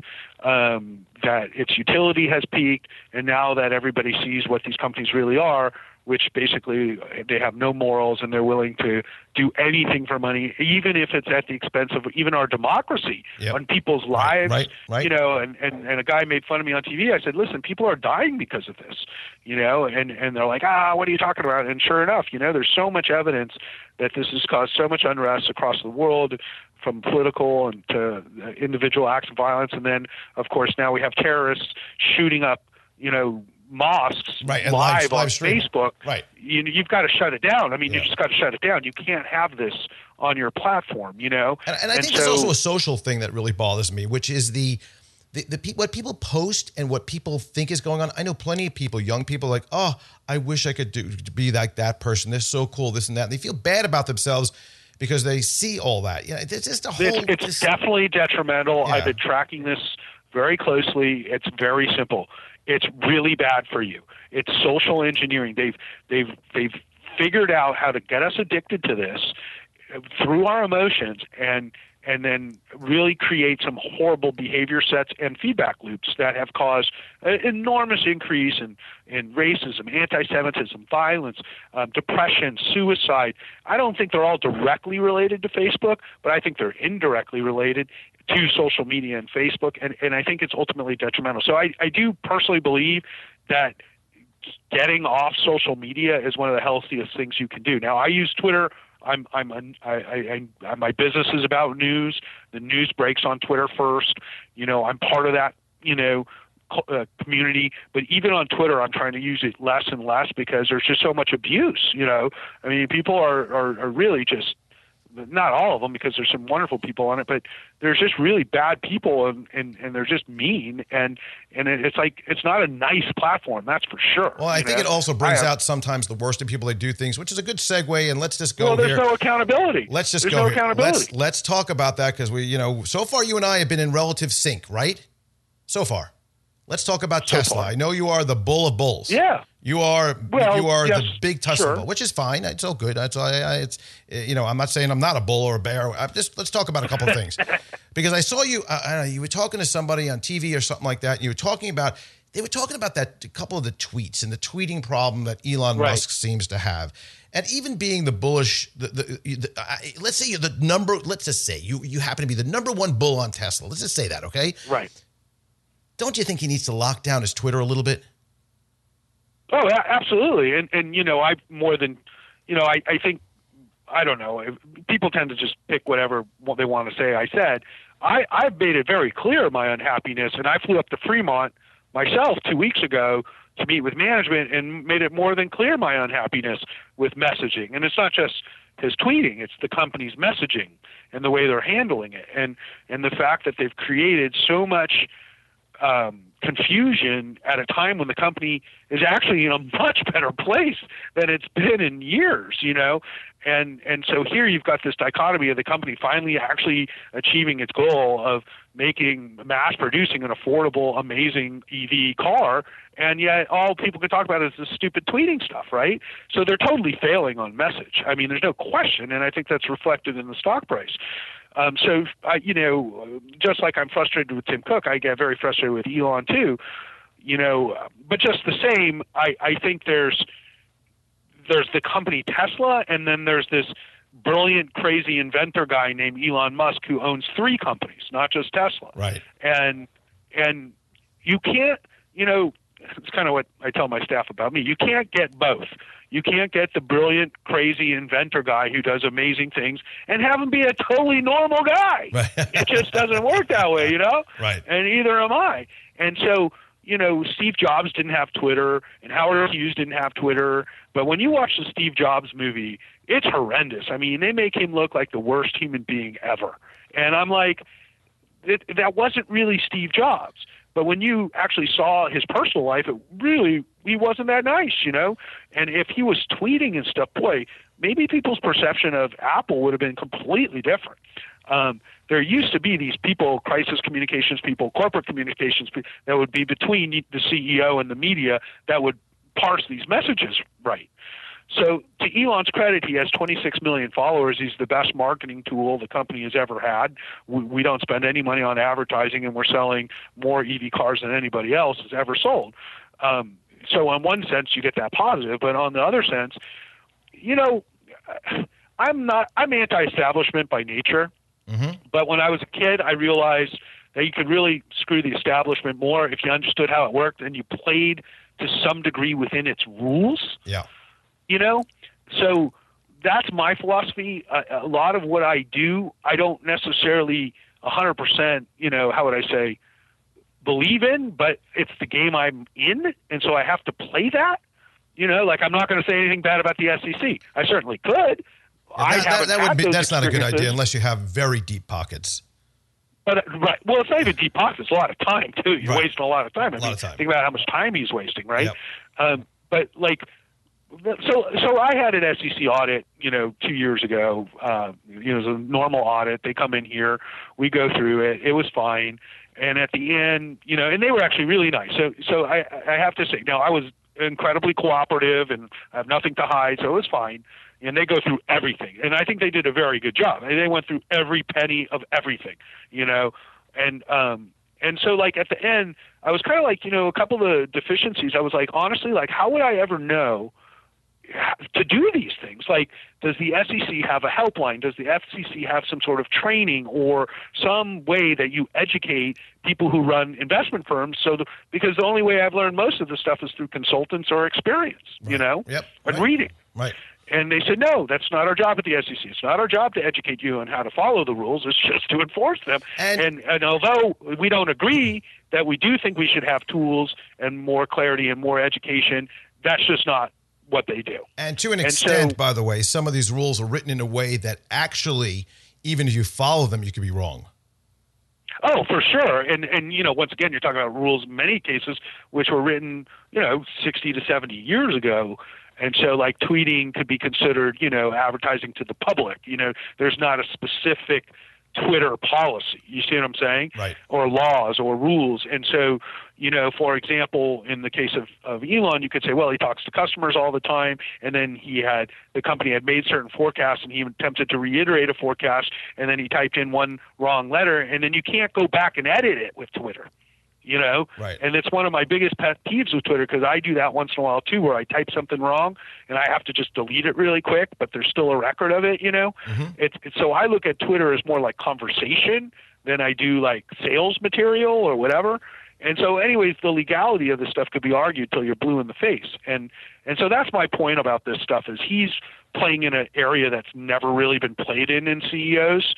um, that its utility has peaked, and now that everybody sees what these companies really are, which basically they have no morals and they're willing to do anything for money, even if it's at the expense of even our democracy, yep. on people's lives. Right, right. You know, and, and, and a guy made fun of me on T V. I said, listen, people are dying because of this, you know, and, and they're like, ah, what are you talking about? And sure enough, you know, there's so much evidence that this has caused so much unrest across the world, from political and to individual acts of violence. And then, of course, now we have terrorists shooting up, you know, mosques right, and live, live, live on stream. Facebook. Right. You, you've got to shut it down. I mean, yeah. you just got to shut it down. You can't have this on your platform, you know? And, and I and think so, there's also a social thing that really bothers me, which is the, the, the pe- what people post and what people think is going on. I know plenty of people, young people, like, oh, I wish I could do be like that person. They're so cool, this and that. And they feel bad about themselves because they see all that. Yeah, it's just a whole. It's, it's just, definitely detrimental. Yeah. I've been tracking this very closely. It's very simple. It's really bad for you. It's social engineering. They've they've they've figured out how to get us addicted to this through our emotions, and and then really create some horrible behavior sets and feedback loops that have caused an enormous increase in, in racism, anti-Semitism, violence, um, depression, suicide. I don't think they're all directly related to Facebook, but I think they're indirectly related to social media and Facebook, and, and I think it's ultimately detrimental. So I, I do personally believe that getting off social media is one of the healthiest things you can do. Now, I use Twitter. I'm, I'm, I, I, I, my business is about news. The news breaks on Twitter first. You know, I'm part of that, you know, uh, community. But even on Twitter, I'm trying to use it less and less because there's just so much abuse. You know, I mean, people are, are, are really just, not all of them, because there's some wonderful people on it, but there's just really bad people, and, and, and they're just mean. And, and it's like, it's not a nice platform. That's for sure. Well, I you think know? it also brings I, out sometimes the worst in people that do things, which is a good segue. And let's just go well, there's here. no accountability. Let's just there's go no here. accountability. Let's, let's talk about that. Cause we, you know, so far you and I have been in relative sync, right? So far. Let's talk about so Tesla. far. I know you are the bull of bulls. Yeah. You are Well, you are yes, the big Tesla sure. bull, which is fine. It's all good. That's I, I, it's you know I'm not saying I'm not a bull or a bear. I'm just let's talk about a couple of things because I saw you. Uh, I don't know, you were talking to somebody on T V or something like that. And you were talking about they were talking about that a couple of the tweets and the tweeting problem that Elon Right. Musk seems to have, and even being the bullish. The, the, the uh, let's say you're the number. Let's just say you you happen to be the number one bull on Tesla. Let's just say that, okay? Right. Don't you think he needs to lock down his Twitter a little bit? Oh, a- absolutely. And, and, you know, I more than, you know, I, I think, I don't know, people tend to just pick whatever what they want to say. I said, I, I've made it very clear my unhappiness, and I flew up to Fremont myself two weeks ago to meet with management and made it more than clear my unhappiness with messaging. And it's not just his tweeting, it's the company's messaging and the way they're handling it. And, and the fact that they've created so much um, confusion at a time when the company is actually in a much better place than it's been in years, you know? And, and so here you've got this dichotomy of the company finally actually achieving its goal of making, mass producing an affordable, amazing E V car. And yet all people can talk about is this stupid tweeting stuff, right? So they're totally failing on message. I mean, there's no question. And I think that's reflected in the stock price. Um, so, I, you know, just like I'm frustrated with Tim Cook, I get very frustrated with Elon too, you know, but just the same, I, I think there's, there's the company Tesla, and then there's this brilliant, crazy inventor guy named Elon Musk who owns three companies, not just Tesla. Right. And, and you can't, you know, it's kind of what I tell my staff about me. You can't get both. You can't get the brilliant, crazy inventor guy who does amazing things and have him be a totally normal guy. Right. It just doesn't work that way, you know? Right. And either am I. And so, you know, Steve Jobs didn't have Twitter and Howard Hughes didn't have Twitter. But when you watch the Steve Jobs movie, it's horrendous. I mean, they make him look like the worst human being ever. And I'm like, it, that wasn't really Steve Jobs. But when you actually saw his personal life, it really, he wasn't that nice, you know? And if he was tweeting and stuff, boy, maybe people's perception of Apple would have been completely different. Um, there used to be these people, crisis communications people, corporate communications people, that would be between the C E O and the media that would parse these messages right. So to Elon's credit, he has twenty-six million followers. He's the best marketing tool the company has ever had. We, we don't spend any money on advertising, and we're selling more E V cars than anybody else has ever sold. Um, so in one sense, you get that positive, but on the other sense, you know, I'm not, I'm anti-establishment by nature. Mm-hmm. But when I was a kid, I realized that you could really screw the establishment more if you understood how it worked and you played to some degree within its rules. Yeah. You know, so that's my philosophy. A, a lot of what I do, I don't necessarily one hundred percent, you know, how would I say, believe in, but it's the game I'm in, and so I have to play that. You know, like I'm not going to say anything bad about the S E C. I certainly could. Yeah, I that, haven't that would had be, those that's not a good experiences. idea unless you have very deep pockets. But uh, right, well, it's not even deep pockets. It's a lot of time too. You're Right. wasting a lot of time. I A mean, lot of time. think about how much time he's wasting, right? Yep. Um, but like, so so I had an S E C audit, you know, two years ago. Uh, you know, it was a normal audit. They come in here, we go through it. It was fine, and at the end, you know, and they were actually really nice. So so I I have to say, now I was incredibly cooperative, and I have nothing to hide, so it was fine. And they go through everything, and I think they did a very good job. They went through every penny of everything, you know, and um, and so like at the end, I was kind of like, you know, a couple of the deficiencies. I was like, honestly, like, how would I ever know to do these things? Like, does the S E C have a helpline? Does the F C C have some sort of training or some way that you educate people who run investment firms? So, the, because the only way I've learned most of the stuff is through consultants or experience, Right. you know, Yep. and Right. reading. Right. And they said, no, that's not our job at the S E C. It's not our job to educate you on how to follow the rules. It's just to enforce them. And- And, and although we don't agree that we do think we should have tools and more clarity and more education, that's just not what they do. And to an And extent, so- by the way, some of these rules are written in a way that actually, even if you follow them, you could be wrong. Oh, for sure. And, and you know, once again, you're talking about rules in many cases which were written, you know, sixty to seventy years ago. And so, like, tweeting could be considered, you know, advertising to the public. You know, there's not a specific Twitter policy. You see what I'm saying? Right. Or laws or rules. And so, you know, for example, in the case of, of Elon, you could say, well, he talks to customers all the time, and then he had the company had made certain forecasts, and he attempted to reiterate a forecast, and then he typed in one wrong letter, and then you can't go back and edit it with Twitter. You know, right. And it's one of my biggest pet peeves with Twitter, because I do that once in a while too, where I type something wrong and I have to just delete it really quick, but there's still a record of it. You know, mm-hmm. it's, it's so I look at Twitter as more like conversation than I do like sales material or whatever. And so, anyways, the legality of this stuff could be argued till you're blue in the face. And and so that's my point about this stuff is he's playing in an area that's never really been played in in C E Os.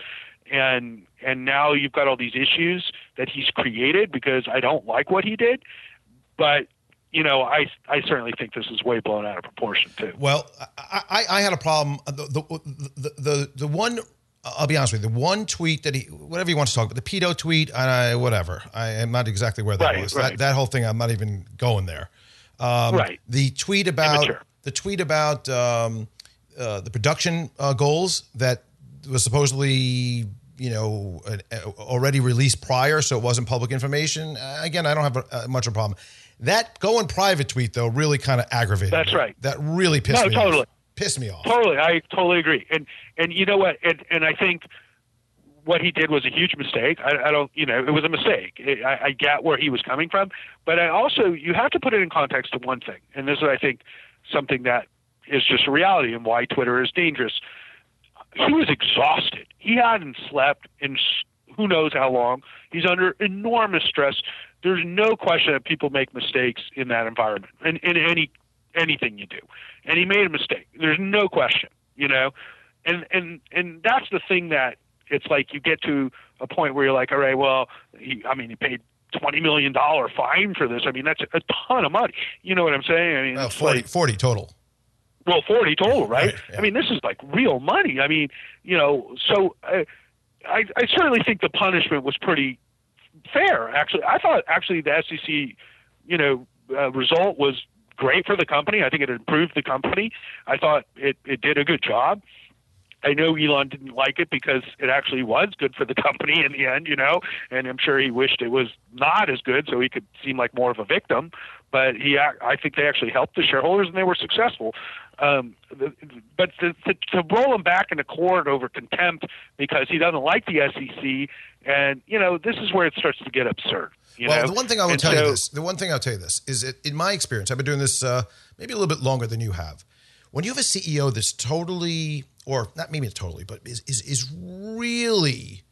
And and now you've got all these issues that he's created because I don't like what he did. But, you know, I I certainly think this is way blown out of proportion, too. Well, I, I, I had a problem. The, the, the, the, the one, I'll be honest with you, the one tweet that he, whatever he wants to talk about, the pedo tweet, I, whatever. I am not exactly where that right, was. Right. That, that whole thing, I'm not even going there. Um, right. The tweet about, Immature. the tweet about um, uh, the production uh, goals that was supposedly, you know, uh, already released prior, so it wasn't public information. Uh, again, I don't have a, uh, much of a problem. That going private tweet, though, really kind of aggravated That's me. right. That really pissed no, me totally. off. Pissed me off. Totally. I totally agree. And and you know what? And, and I think what he did was a huge mistake. I, I don't, you know, it was a mistake. It, I, I get where he was coming from. But I also, you have to put it in context of one thing. And this is, I think, something that is just a reality and why Twitter is dangerous. He was exhausted. He hadn't slept in who knows how long. He's under enormous stress. There's no question that people make mistakes in that environment, in, in any anything you do. And he made a mistake. There's no question, you know. And and and that's the thing that it's like you get to a point where you're like, all right, well, he, I mean, he paid twenty million dollars fine for this. I mean, that's a ton of money. You know what I'm saying? I mean, Well, it's forty, like, forty total. Well, forty total, right? Right, yeah. I mean, this is like real money. I mean, you know, so uh, I, I certainly think the punishment was pretty fair. Actually, I thought actually the S E C, you know, uh, result was great for the company. I think it improved the company. I thought it, it did a good job. I know Elon didn't like it because it actually was good for the company in the end, you know, and I'm sure he wished it was not as good so he could seem like more of a victim. But he, I think they actually helped the shareholders and they were successful. Um, the, but to, to, to roll him back into court over contempt because he doesn't like the S E C, and you know, this is where it starts to get absurd. You well, know? the one thing I will and tell so, you this, the one thing I'll tell you this is that in my experience, I've been doing this uh, maybe a little bit longer than you have. When you have a C E O that's totally, or not maybe it's totally, but is is, is really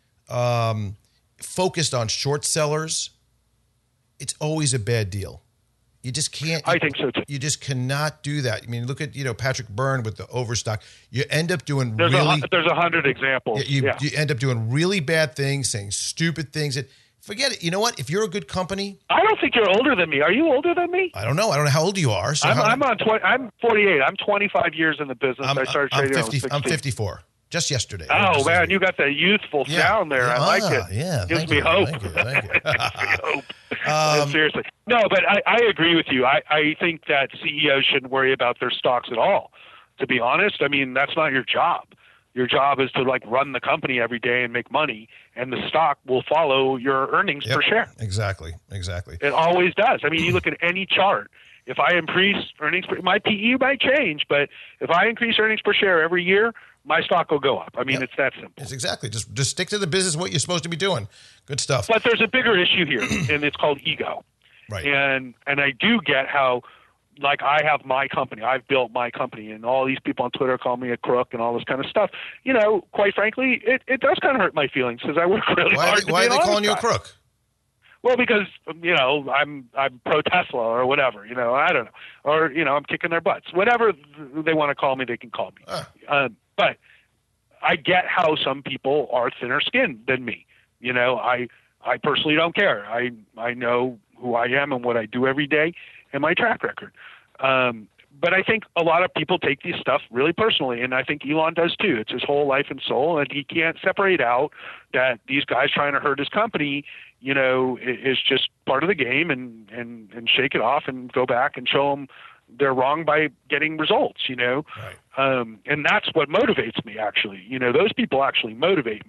um, focused on short sellers, it's always a bad deal. You just can't. I think so too. You just cannot do that. I mean, look at, you know, Patrick Byrne with the overstock. You end up doing there's really. A, there's a hundred examples. You, yeah. you end up doing really bad things, saying stupid things. That forget it. You know what? If you're a good company, I don't think you're older than me. Are you older than me? I don't know. I don't know how old you are. So I'm, how, I'm on twenty. I'm forty-eight. I'm twenty-five years in the business. I'm, I started I'm trading. fifty. when I was I'm sixteen. fifty-four. Just yesterday. Oh just man, yesterday. you got that youthful Yeah. sound there. I Ah, like it. Yeah, gives thank me you. hope. Thank you. Thank you. Gives me hope. Um, Seriously, no, but I, I agree with you. I, I think that C E Os shouldn't worry about their stocks at all. To be honest, I mean that's not your job. Your job is to like run the company every day and make money, and the stock will follow your earnings Yep, per share. Exactly. Exactly. It always does. I mean, you look at any chart. If I increase earnings, per, my P E might change, but if I increase earnings per share every year, my stock will go up. I mean, Yep. it's that simple. It's exactly. Just just stick to the business, what you're supposed to be doing. Good stuff. But there's a bigger issue here, and it's called ego. Right. And and I do get how, like, I have my company. I've built my company, and all these people on Twitter call me a crook and all this kind of stuff. You know, quite frankly, it, it does kind of hurt my feelings because I work really Why are hard they, to why be are an they calling honest you a guy. crook? Well, because, you know, I'm I'm pro Tesla or whatever, you know, I don't know. Or, you know, I'm kicking their butts. Whatever they want to call me, they can call me. Ah. Uh, but I get how some people are thinner skinned than me. You know, I I personally don't care. I, I know who I am and what I do every day and my track record. Um, but I think a lot of people take this stuff really personally, and I think Elon does too. It's his whole life and soul, and he can't separate out that these guys trying to hurt his company, you know, is just part of the game, and, and, and shake it off and go back and show them they're wrong by getting results, you know. Right. Um, and that's what motivates me, actually. You know, those people actually motivate me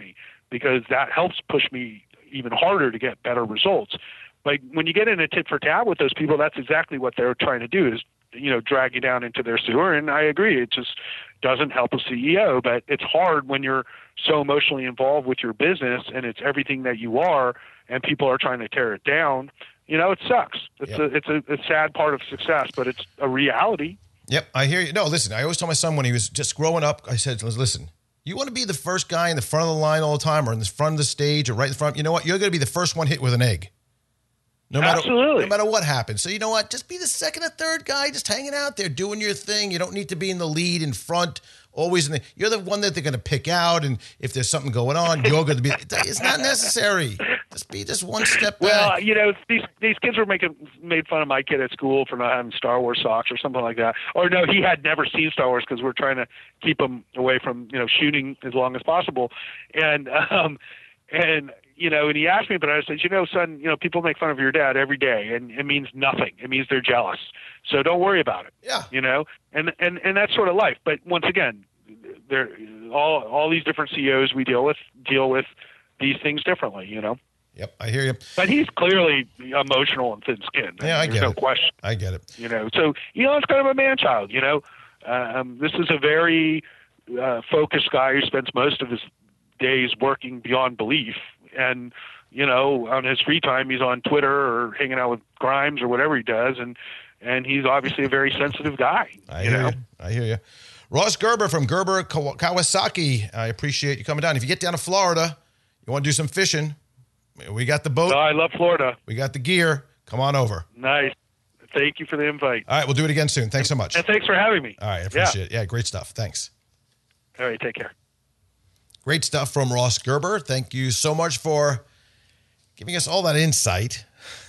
because that helps push me even harder to get better results. Like when you get in a tit for tat with those people, that's exactly what they're trying to do, is, you know, drag you down into their sewer. And I agree, it just doesn't help a C E O, but it's hard when you're so emotionally involved with your business and it's everything that you are, and people are trying to tear it down. You know, it sucks. It's yep. a it's a, a sad part of success, but it's a reality. Yep, I hear you. No, listen, I always tell my son when he was just growing up, I said, listen, you want to be the first guy in the front of the line all the time, or in the front of the stage, or right in front, you know what? You're going to be the first one hit with an egg. No matter, Absolutely. no matter what happens. So you know what? Just be the second or third guy, just hanging out there, doing your thing. You don't need to be in the lead, in front, always in the. You're the one that they're going to pick out, and if there's something going on, you're going to be. It's not necessary. Just be just one step back. Well, you know, these these kids were making made fun of my kid at school for not having Star Wars socks or something like that. Or no, he had never seen Star Wars because we're trying to keep him away from, you know, shooting as long as possible, and um and. You know, and he asked me, but I said, you know, son, you know, people make fun of your dad every day, and it means nothing. It means they're jealous. So don't worry about it. Yeah. You know, and and and that's sort of life. But once again, there all all these different C E Os we deal with deal with these things differently. You know. Yep, I hear you. But he's clearly emotional and thin-skinned. Yeah, I There's get no it. question. I get it. You know, so Elon's kind of a man-child. You know, um, this is a very uh, focused guy who spends most of his days working beyond belief. And, you know, on his free time, he's on Twitter or hanging out with Grimes or whatever he does. And, and he's obviously a very sensitive guy. I you hear know? you. I hear you. Ross Gerber from Gerber Kawasaki. I appreciate you coming down. If you get down to Florida, you want to do some fishing, we got the boat. Oh, I love Florida. We got the gear. Come on over. Nice. Thank you for the invite. All right, we'll do it again soon. Thanks so much. And thanks for having me. All right, I appreciate yeah. it. Yeah, great stuff. Thanks. All right, take care. Great stuff from Ross Gerber. Thank you so much for giving us all that insight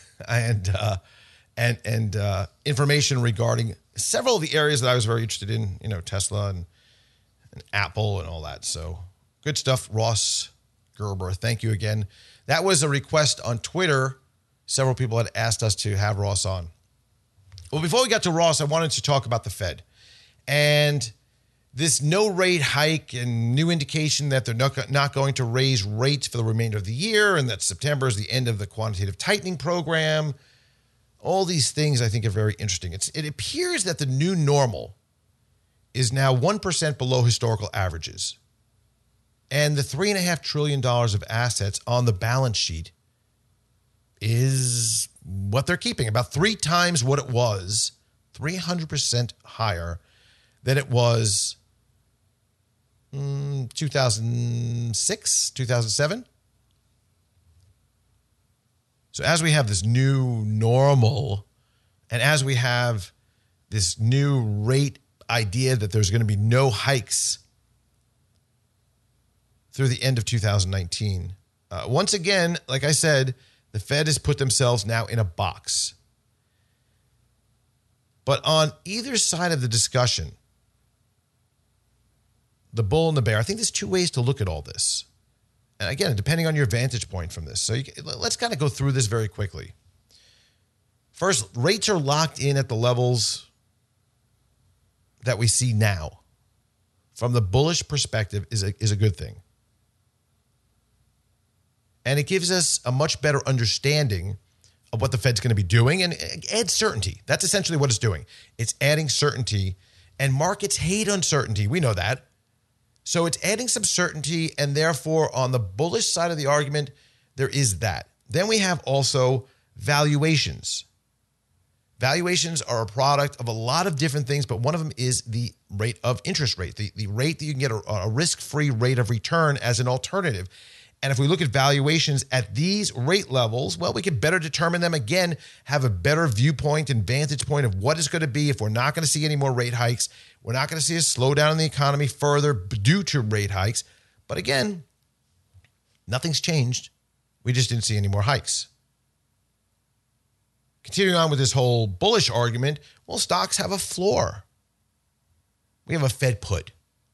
and uh, and and uh, information regarding several of the areas that I was very interested in. You know, Tesla and, and Apple and all that. So good stuff, Ross Gerber. Thank you again. That was a request on Twitter. Several people had asked us to have Ross on. Well, before we got to Ross, I wanted to talk about the Fed and this no rate hike and new indication that they're not, not going to raise rates for the remainder of the year, and that September is the end of the quantitative tightening program. All these things I think are very interesting. It's, it appears that the new normal is now one percent below historical averages. And the three point five trillion dollars of assets on the balance sheet is what they're keeping, about three times what it was, three hundred percent higher than it was mm, two thousand six, two thousand seven. So as we have this new normal, and as we have this new rate idea that there's going to be no hikes through the end of two thousand nineteen, uh, once again, like I said, the Fed has put themselves now in a box. But on either side of the discussion, the bull and the bear, I think there's two ways to look at all this. And again, depending on your vantage point from this. So you, let's kind of go through this very quickly. First, rates are locked in at the levels that we see now. From the bullish perspective is a, is a good thing. And it gives us a much better understanding of what the Fed's going to be doing and add certainty. That's essentially what it's doing. It's adding certainty, and markets hate uncertainty. We know that. So it's adding some certainty, and therefore on the bullish side of the argument, there is that. Then we have also valuations. Valuations are a product of a lot of different things, but one of them is the rate of interest rate, the, the rate that you can get a, a risk-free rate of return as an alternative. And if we look at valuations at these rate levels, well, we can better determine them again, have a better viewpoint and vantage point of what it's going to be if we're not going to see any more rate hikes. We're not going to see a slowdown in the economy further due to rate hikes. But again, nothing's changed. We just didn't see any more hikes. Continuing on with this whole bullish argument, well, stocks have a floor. We have a Fed put.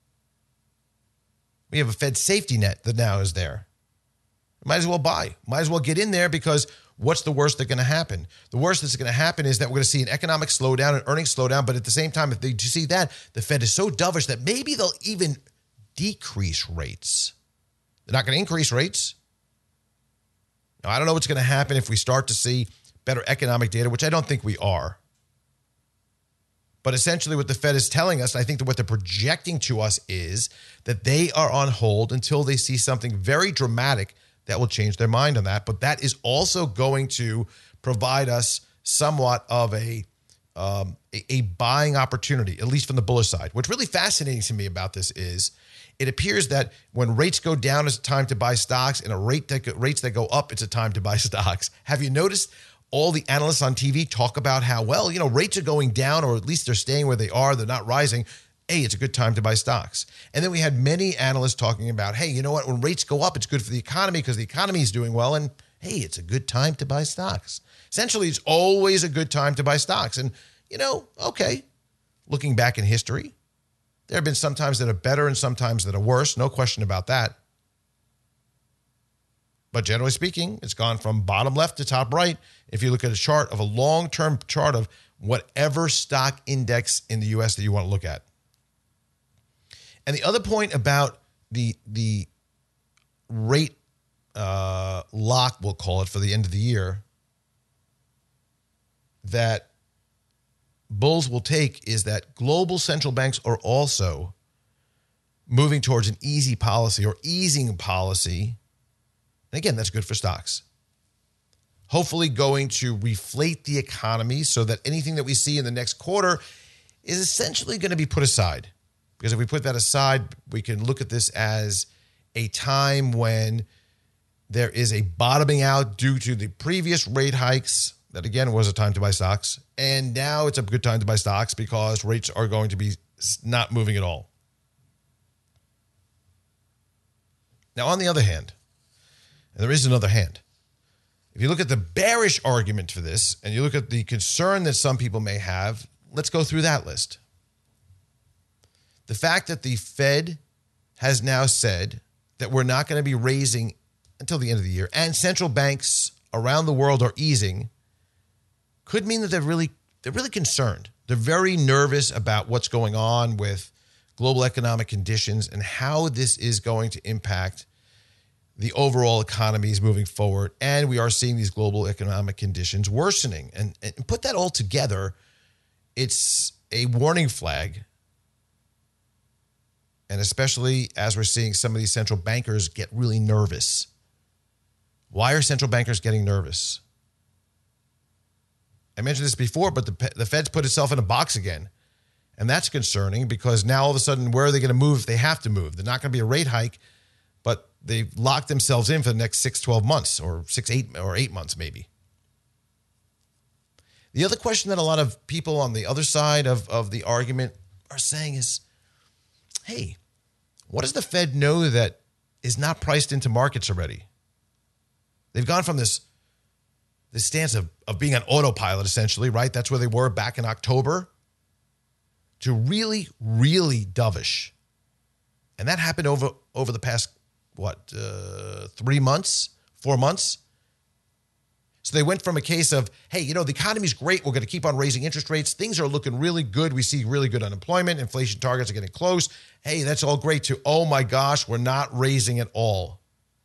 We have a Fed safety net that now is there. Might as well buy. Might as well get in there, because what's the worst that's going to happen? The worst that's going to happen is that we're going to see an economic slowdown, an earnings slowdown, but at the same time, if they do see that, the Fed is so dovish that maybe they'll even decrease rates. They're not going to increase rates. Now, I don't know what's going to happen if we start to see better economic data, which I don't think we are. But essentially what the Fed is telling us, and I think that what they're projecting to us is that they are on hold until they see something very dramatic that will change their mind on that. But that is also going to provide us somewhat of a, um, a, a buying opportunity, at least from the bullish side. What's really fascinating to me about this is it appears that when rates go down, it's a time to buy stocks, and a rate that go, rates that go up, it's a time to buy stocks. Have you noticed all the analysts on T V talk about how, well, you know, rates are going down, or at least they're staying where they are, they're not rising. Hey, it's a good time to buy stocks. And then we had many analysts talking about, hey, you know what, when rates go up, it's good for the economy because the economy is doing well, and hey, it's a good time to buy stocks. Essentially, it's always a good time to buy stocks. And, you know, okay, looking back in history, there have been some times that are better and some times that are worse, no question about that. But generally speaking, it's gone from bottom left to top right. If you look at a chart of a long-term chart of whatever stock index in the U S that you want to look at. And the other point about the, the rate uh, lock, we'll call it, for the end of the year, that bulls will take is that global central banks are also moving towards an easy policy or easing policy. And again, that's good for stocks. Hopefully going to reflate the economy so that anything that we see in the next quarter is essentially going to be put aside. Because if we put that aside, we can look at this as a time when there is a bottoming out due to the previous rate hikes. That, again, was a time to buy stocks. And now it's a good time to buy stocks because rates are going to be not moving at all. Now, on the other hand, and there is another hand, if you look at the bearish argument for this and you look at the concern that some people may have, let's go through that list. The fact that the Fed has now said that we're not going to be raising until the end of the year, and central banks around the world are easing, could mean that they're really they're really concerned. They're very nervous about what's going on with global economic conditions and how this is going to impact the overall economies moving forward. And we are seeing these global economic conditions worsening. And, and put that all together, it's a warning flag. And especially as we're seeing some of these central bankers get really nervous. Why are central bankers getting nervous? I mentioned this before, but the, the Fed's put itself in a box again. And that's concerning because now all of a sudden, where are they going to move if they have to move? They're not going to be a rate hike, but they've locked themselves in for the next six, twelve months or six, eight, or eight months maybe. The other question that a lot of people on the other side of, of the argument are saying is, hey, what does the Fed know that is not priced into markets already? They've gone from this, this stance of, of being on autopilot, essentially, right? That's where they were back in October, to really, really dovish. And that happened over, over the past, what, uh, three months, four months? So they went from a case of, hey, you know, the economy's great. We're going to keep on raising interest rates. Things are looking really good. We see really good unemployment. Inflation targets are getting close. Hey, that's all great, to, oh my gosh, we're not raising at all.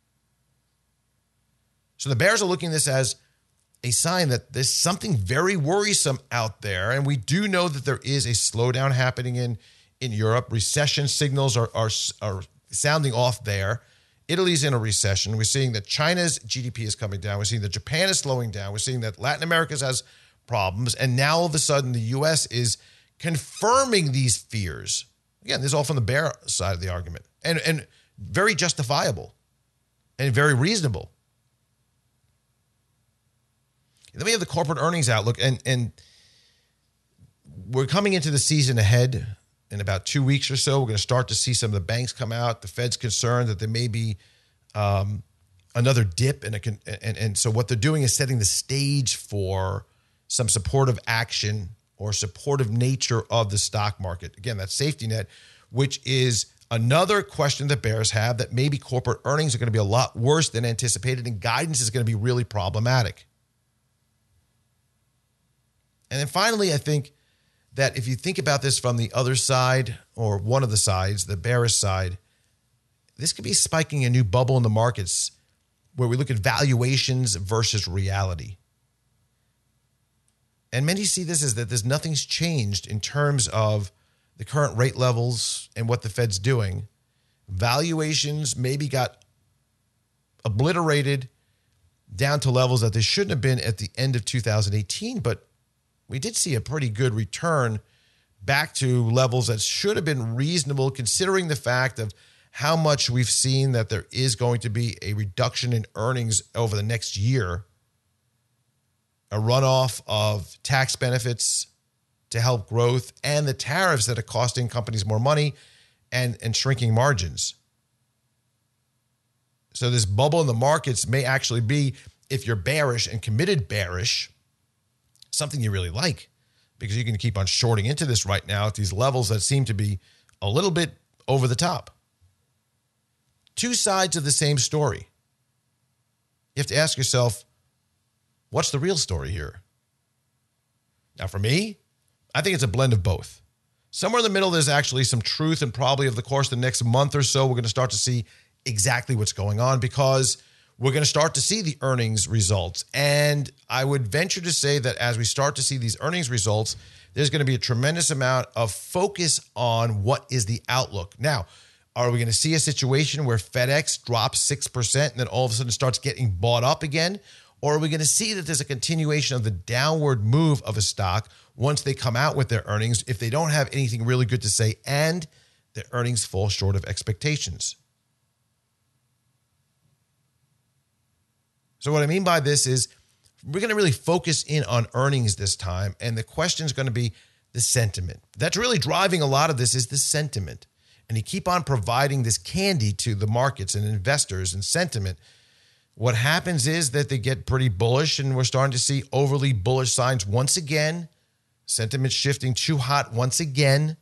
So the bears are looking at this as a sign that there's something very worrisome out there. And we do know that there is a slowdown happening in, in Europe. Recession signals are, are, are sounding off there. Italy's in a recession. We're seeing that China's G D P is coming down. We're seeing that Japan is slowing down. We're seeing that Latin America has problems. And now all of a sudden the U S is confirming these fears. Again, this is all from the bear side of the argument. And, and very justifiable and very reasonable. And then we have the corporate earnings outlook. And, and we're coming into the season ahead. In about two weeks or so, we're going to start to see some of the banks come out. The Fed's concerned that there may be um, another dip. And, a, and, and so what they're doing is setting the stage for some supportive action or supportive nature of the stock market. Again, that safety net, which is another question that bears have, that maybe corporate earnings are going to be a lot worse than anticipated and guidance is going to be really problematic. And then finally, I think that if you think about this from the other side, or one of the sides, the bearish side, this could be spiking a new bubble in the markets where we look at valuations versus reality. And many see this as that there's nothing's changed in terms of the current rate levels and what the Fed's doing. Valuations maybe got obliterated down to levels that they shouldn't have been at the end of two thousand eighteen, but we did see a pretty good return back to levels that should have been reasonable considering the fact of how much we've seen that there is going to be a reduction in earnings over the next year, a runoff of tax benefits to help growth, and the tariffs that are costing companies more money and, and shrinking margins. So this bubble in the markets may actually be, if you're bearish and committed bearish, something you really like, because you can keep on shorting into this right now at these levels that seem to be a little bit over the top. Two sides of the same story. You have to ask yourself, what's the real story here? Now, for me, I think it's a blend of both. Somewhere in the middle, there's actually some truth, and probably over the course of the next month or so, we're going to start to see exactly what's going on, because we're going to start to see the earnings results. And I would venture to say that as we start to see these earnings results, there's going to be a tremendous amount of focus on what is the outlook. Now, are we going to see a situation where FedEx drops six percent and then all of a sudden starts getting bought up again? Or are we going to see that there's a continuation of the downward move of a stock once they come out with their earnings, if they don't have anything really good to say and their earnings fall short of expectations? So what I mean by this is we're going to really focus in on earnings this time, and the question is going to be the sentiment. That's really driving a lot of this, is the sentiment. And you keep on providing this candy to the markets and investors and sentiment. What happens is that they get pretty bullish, and we're starting to see overly bullish signs once again. Sentiment shifting too hot once again.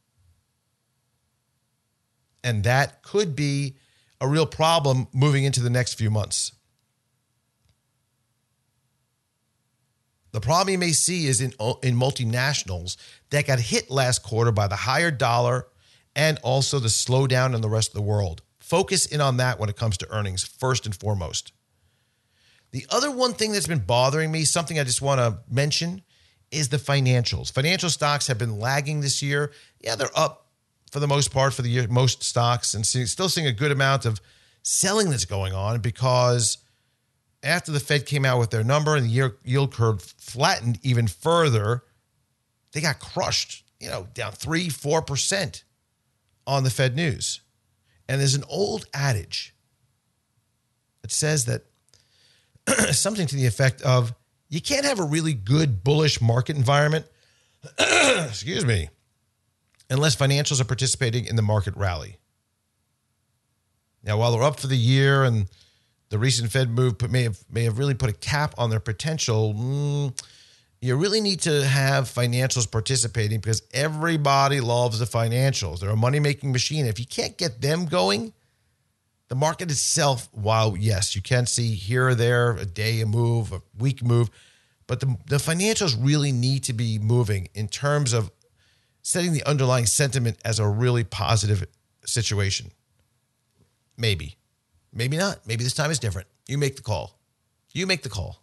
And that could be a real problem moving into the next few months. The problem you may see is in, in multinationals that got hit last quarter by the higher dollar and also the slowdown in the rest of the world. Focus in on that when it comes to earnings, first and foremost. The other one thing that's been bothering me, something I just want to mention, is the financials. Financial stocks have been lagging this year. Yeah, they're up for the most part for the year, most stocks, and see, still seeing a good amount of selling that's going on, because after the Fed came out with their number and the year yield curve flattened even further, they got crushed, you know, down three, four percent on the Fed news. And there's an old adage that says that something to the effect of, you can't have a really good bullish market environment, excuse me, unless financials are participating in the market rally. Now, while they're up for the year and the recent Fed move may have may have really put a cap on their potential, mm, you really need to have financials participating, because everybody loves the financials. They're a money-making machine. If you can't get them going, the market itself, while, yes, you can see here or there, a day a move, a week move, but the, the financials really need to be moving in terms of setting the underlying sentiment as a really positive situation. Maybe. Maybe not. Maybe this time is different. You make the call. You make the call.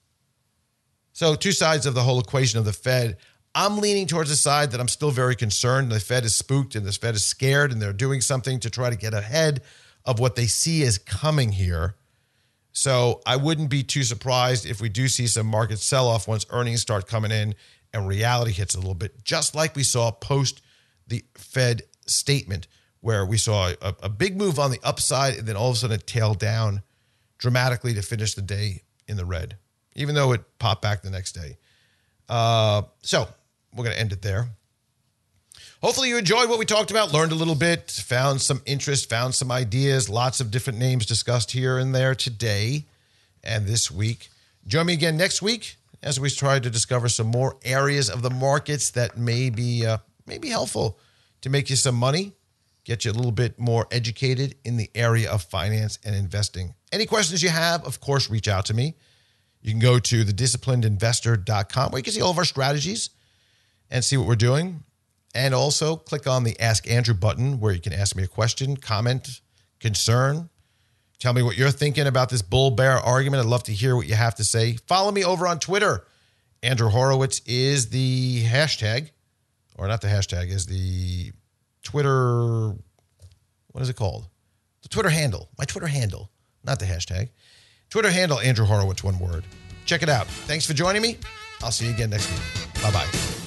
So two sides of the whole equation of the Fed. I'm leaning towards the side that I'm still very concerned. The Fed is spooked and the Fed is scared, and they're doing something to try to get ahead of what they see as coming here. So I wouldn't be too surprised if we do see some market sell-off once earnings start coming in and reality hits a little bit, just like we saw post the Fed statement, where we saw a, a big move on the upside and then all of a sudden it tailed down dramatically to finish the day in the red, even though it popped back the next day. Uh, so we're going to end it there. Hopefully you enjoyed what we talked about, learned a little bit, found some interest, found some ideas, lots of different names discussed here and there today and this week. Join me again next week as we try to discover some more areas of the markets that may be, uh, may be helpful to make you some money, get you a little bit more educated in the area of finance and investing. Any questions you have, of course, reach out to me. You can go to the disciplined investor dot com where you can see all of our strategies and see what we're doing. And also click on the Ask Andrew button where you can ask me a question, comment, concern. Tell me what you're thinking about this bull-bear argument. I'd love to hear what you have to say. Follow me over on Twitter. Andrew Horowitz is the hashtag, or not the hashtag, is the Twitter, what is it called? The Twitter handle. My Twitter handle, not the hashtag. Twitter handle, Andrew Horowitz, one word. Check it out. Thanks for joining me. I'll see you again next week. Bye-bye.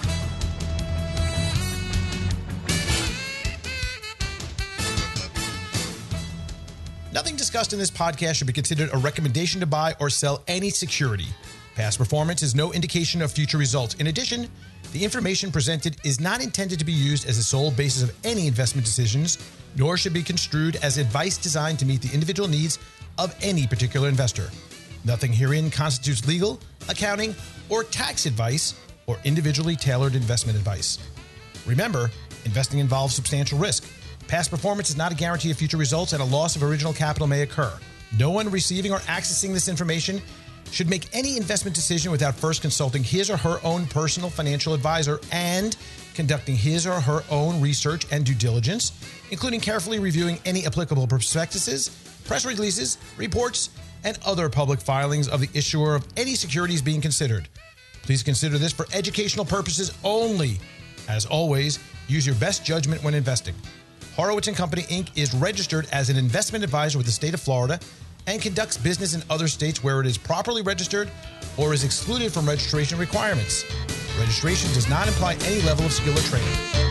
Nothing discussed in this podcast should be considered a recommendation to buy or sell any security. Past performance is no indication of future results. In addition, the information presented is not intended to be used as the sole basis of any investment decisions, nor should be construed as advice designed to meet the individual needs of any particular investor. Nothing herein constitutes legal, accounting, or tax advice or individually tailored investment advice. Remember, investing involves substantial risk. Past performance is not a guarantee of future results, and a loss of original capital may occur. No one receiving or accessing this information should make any investment decision without first consulting his or her own personal financial advisor and conducting his or her own research and due diligence, including carefully reviewing any applicable prospectuses, press releases, reports, and other public filings of the issuer of any securities being considered. Please consider this for educational purposes only. As always, use your best judgment when investing. Horowitz and Company, Incorporated is registered as an investment advisor with the state of Florida and conducts business in other states where it is properly registered or is excluded from registration requirements. Registration does not imply any level of skill or training.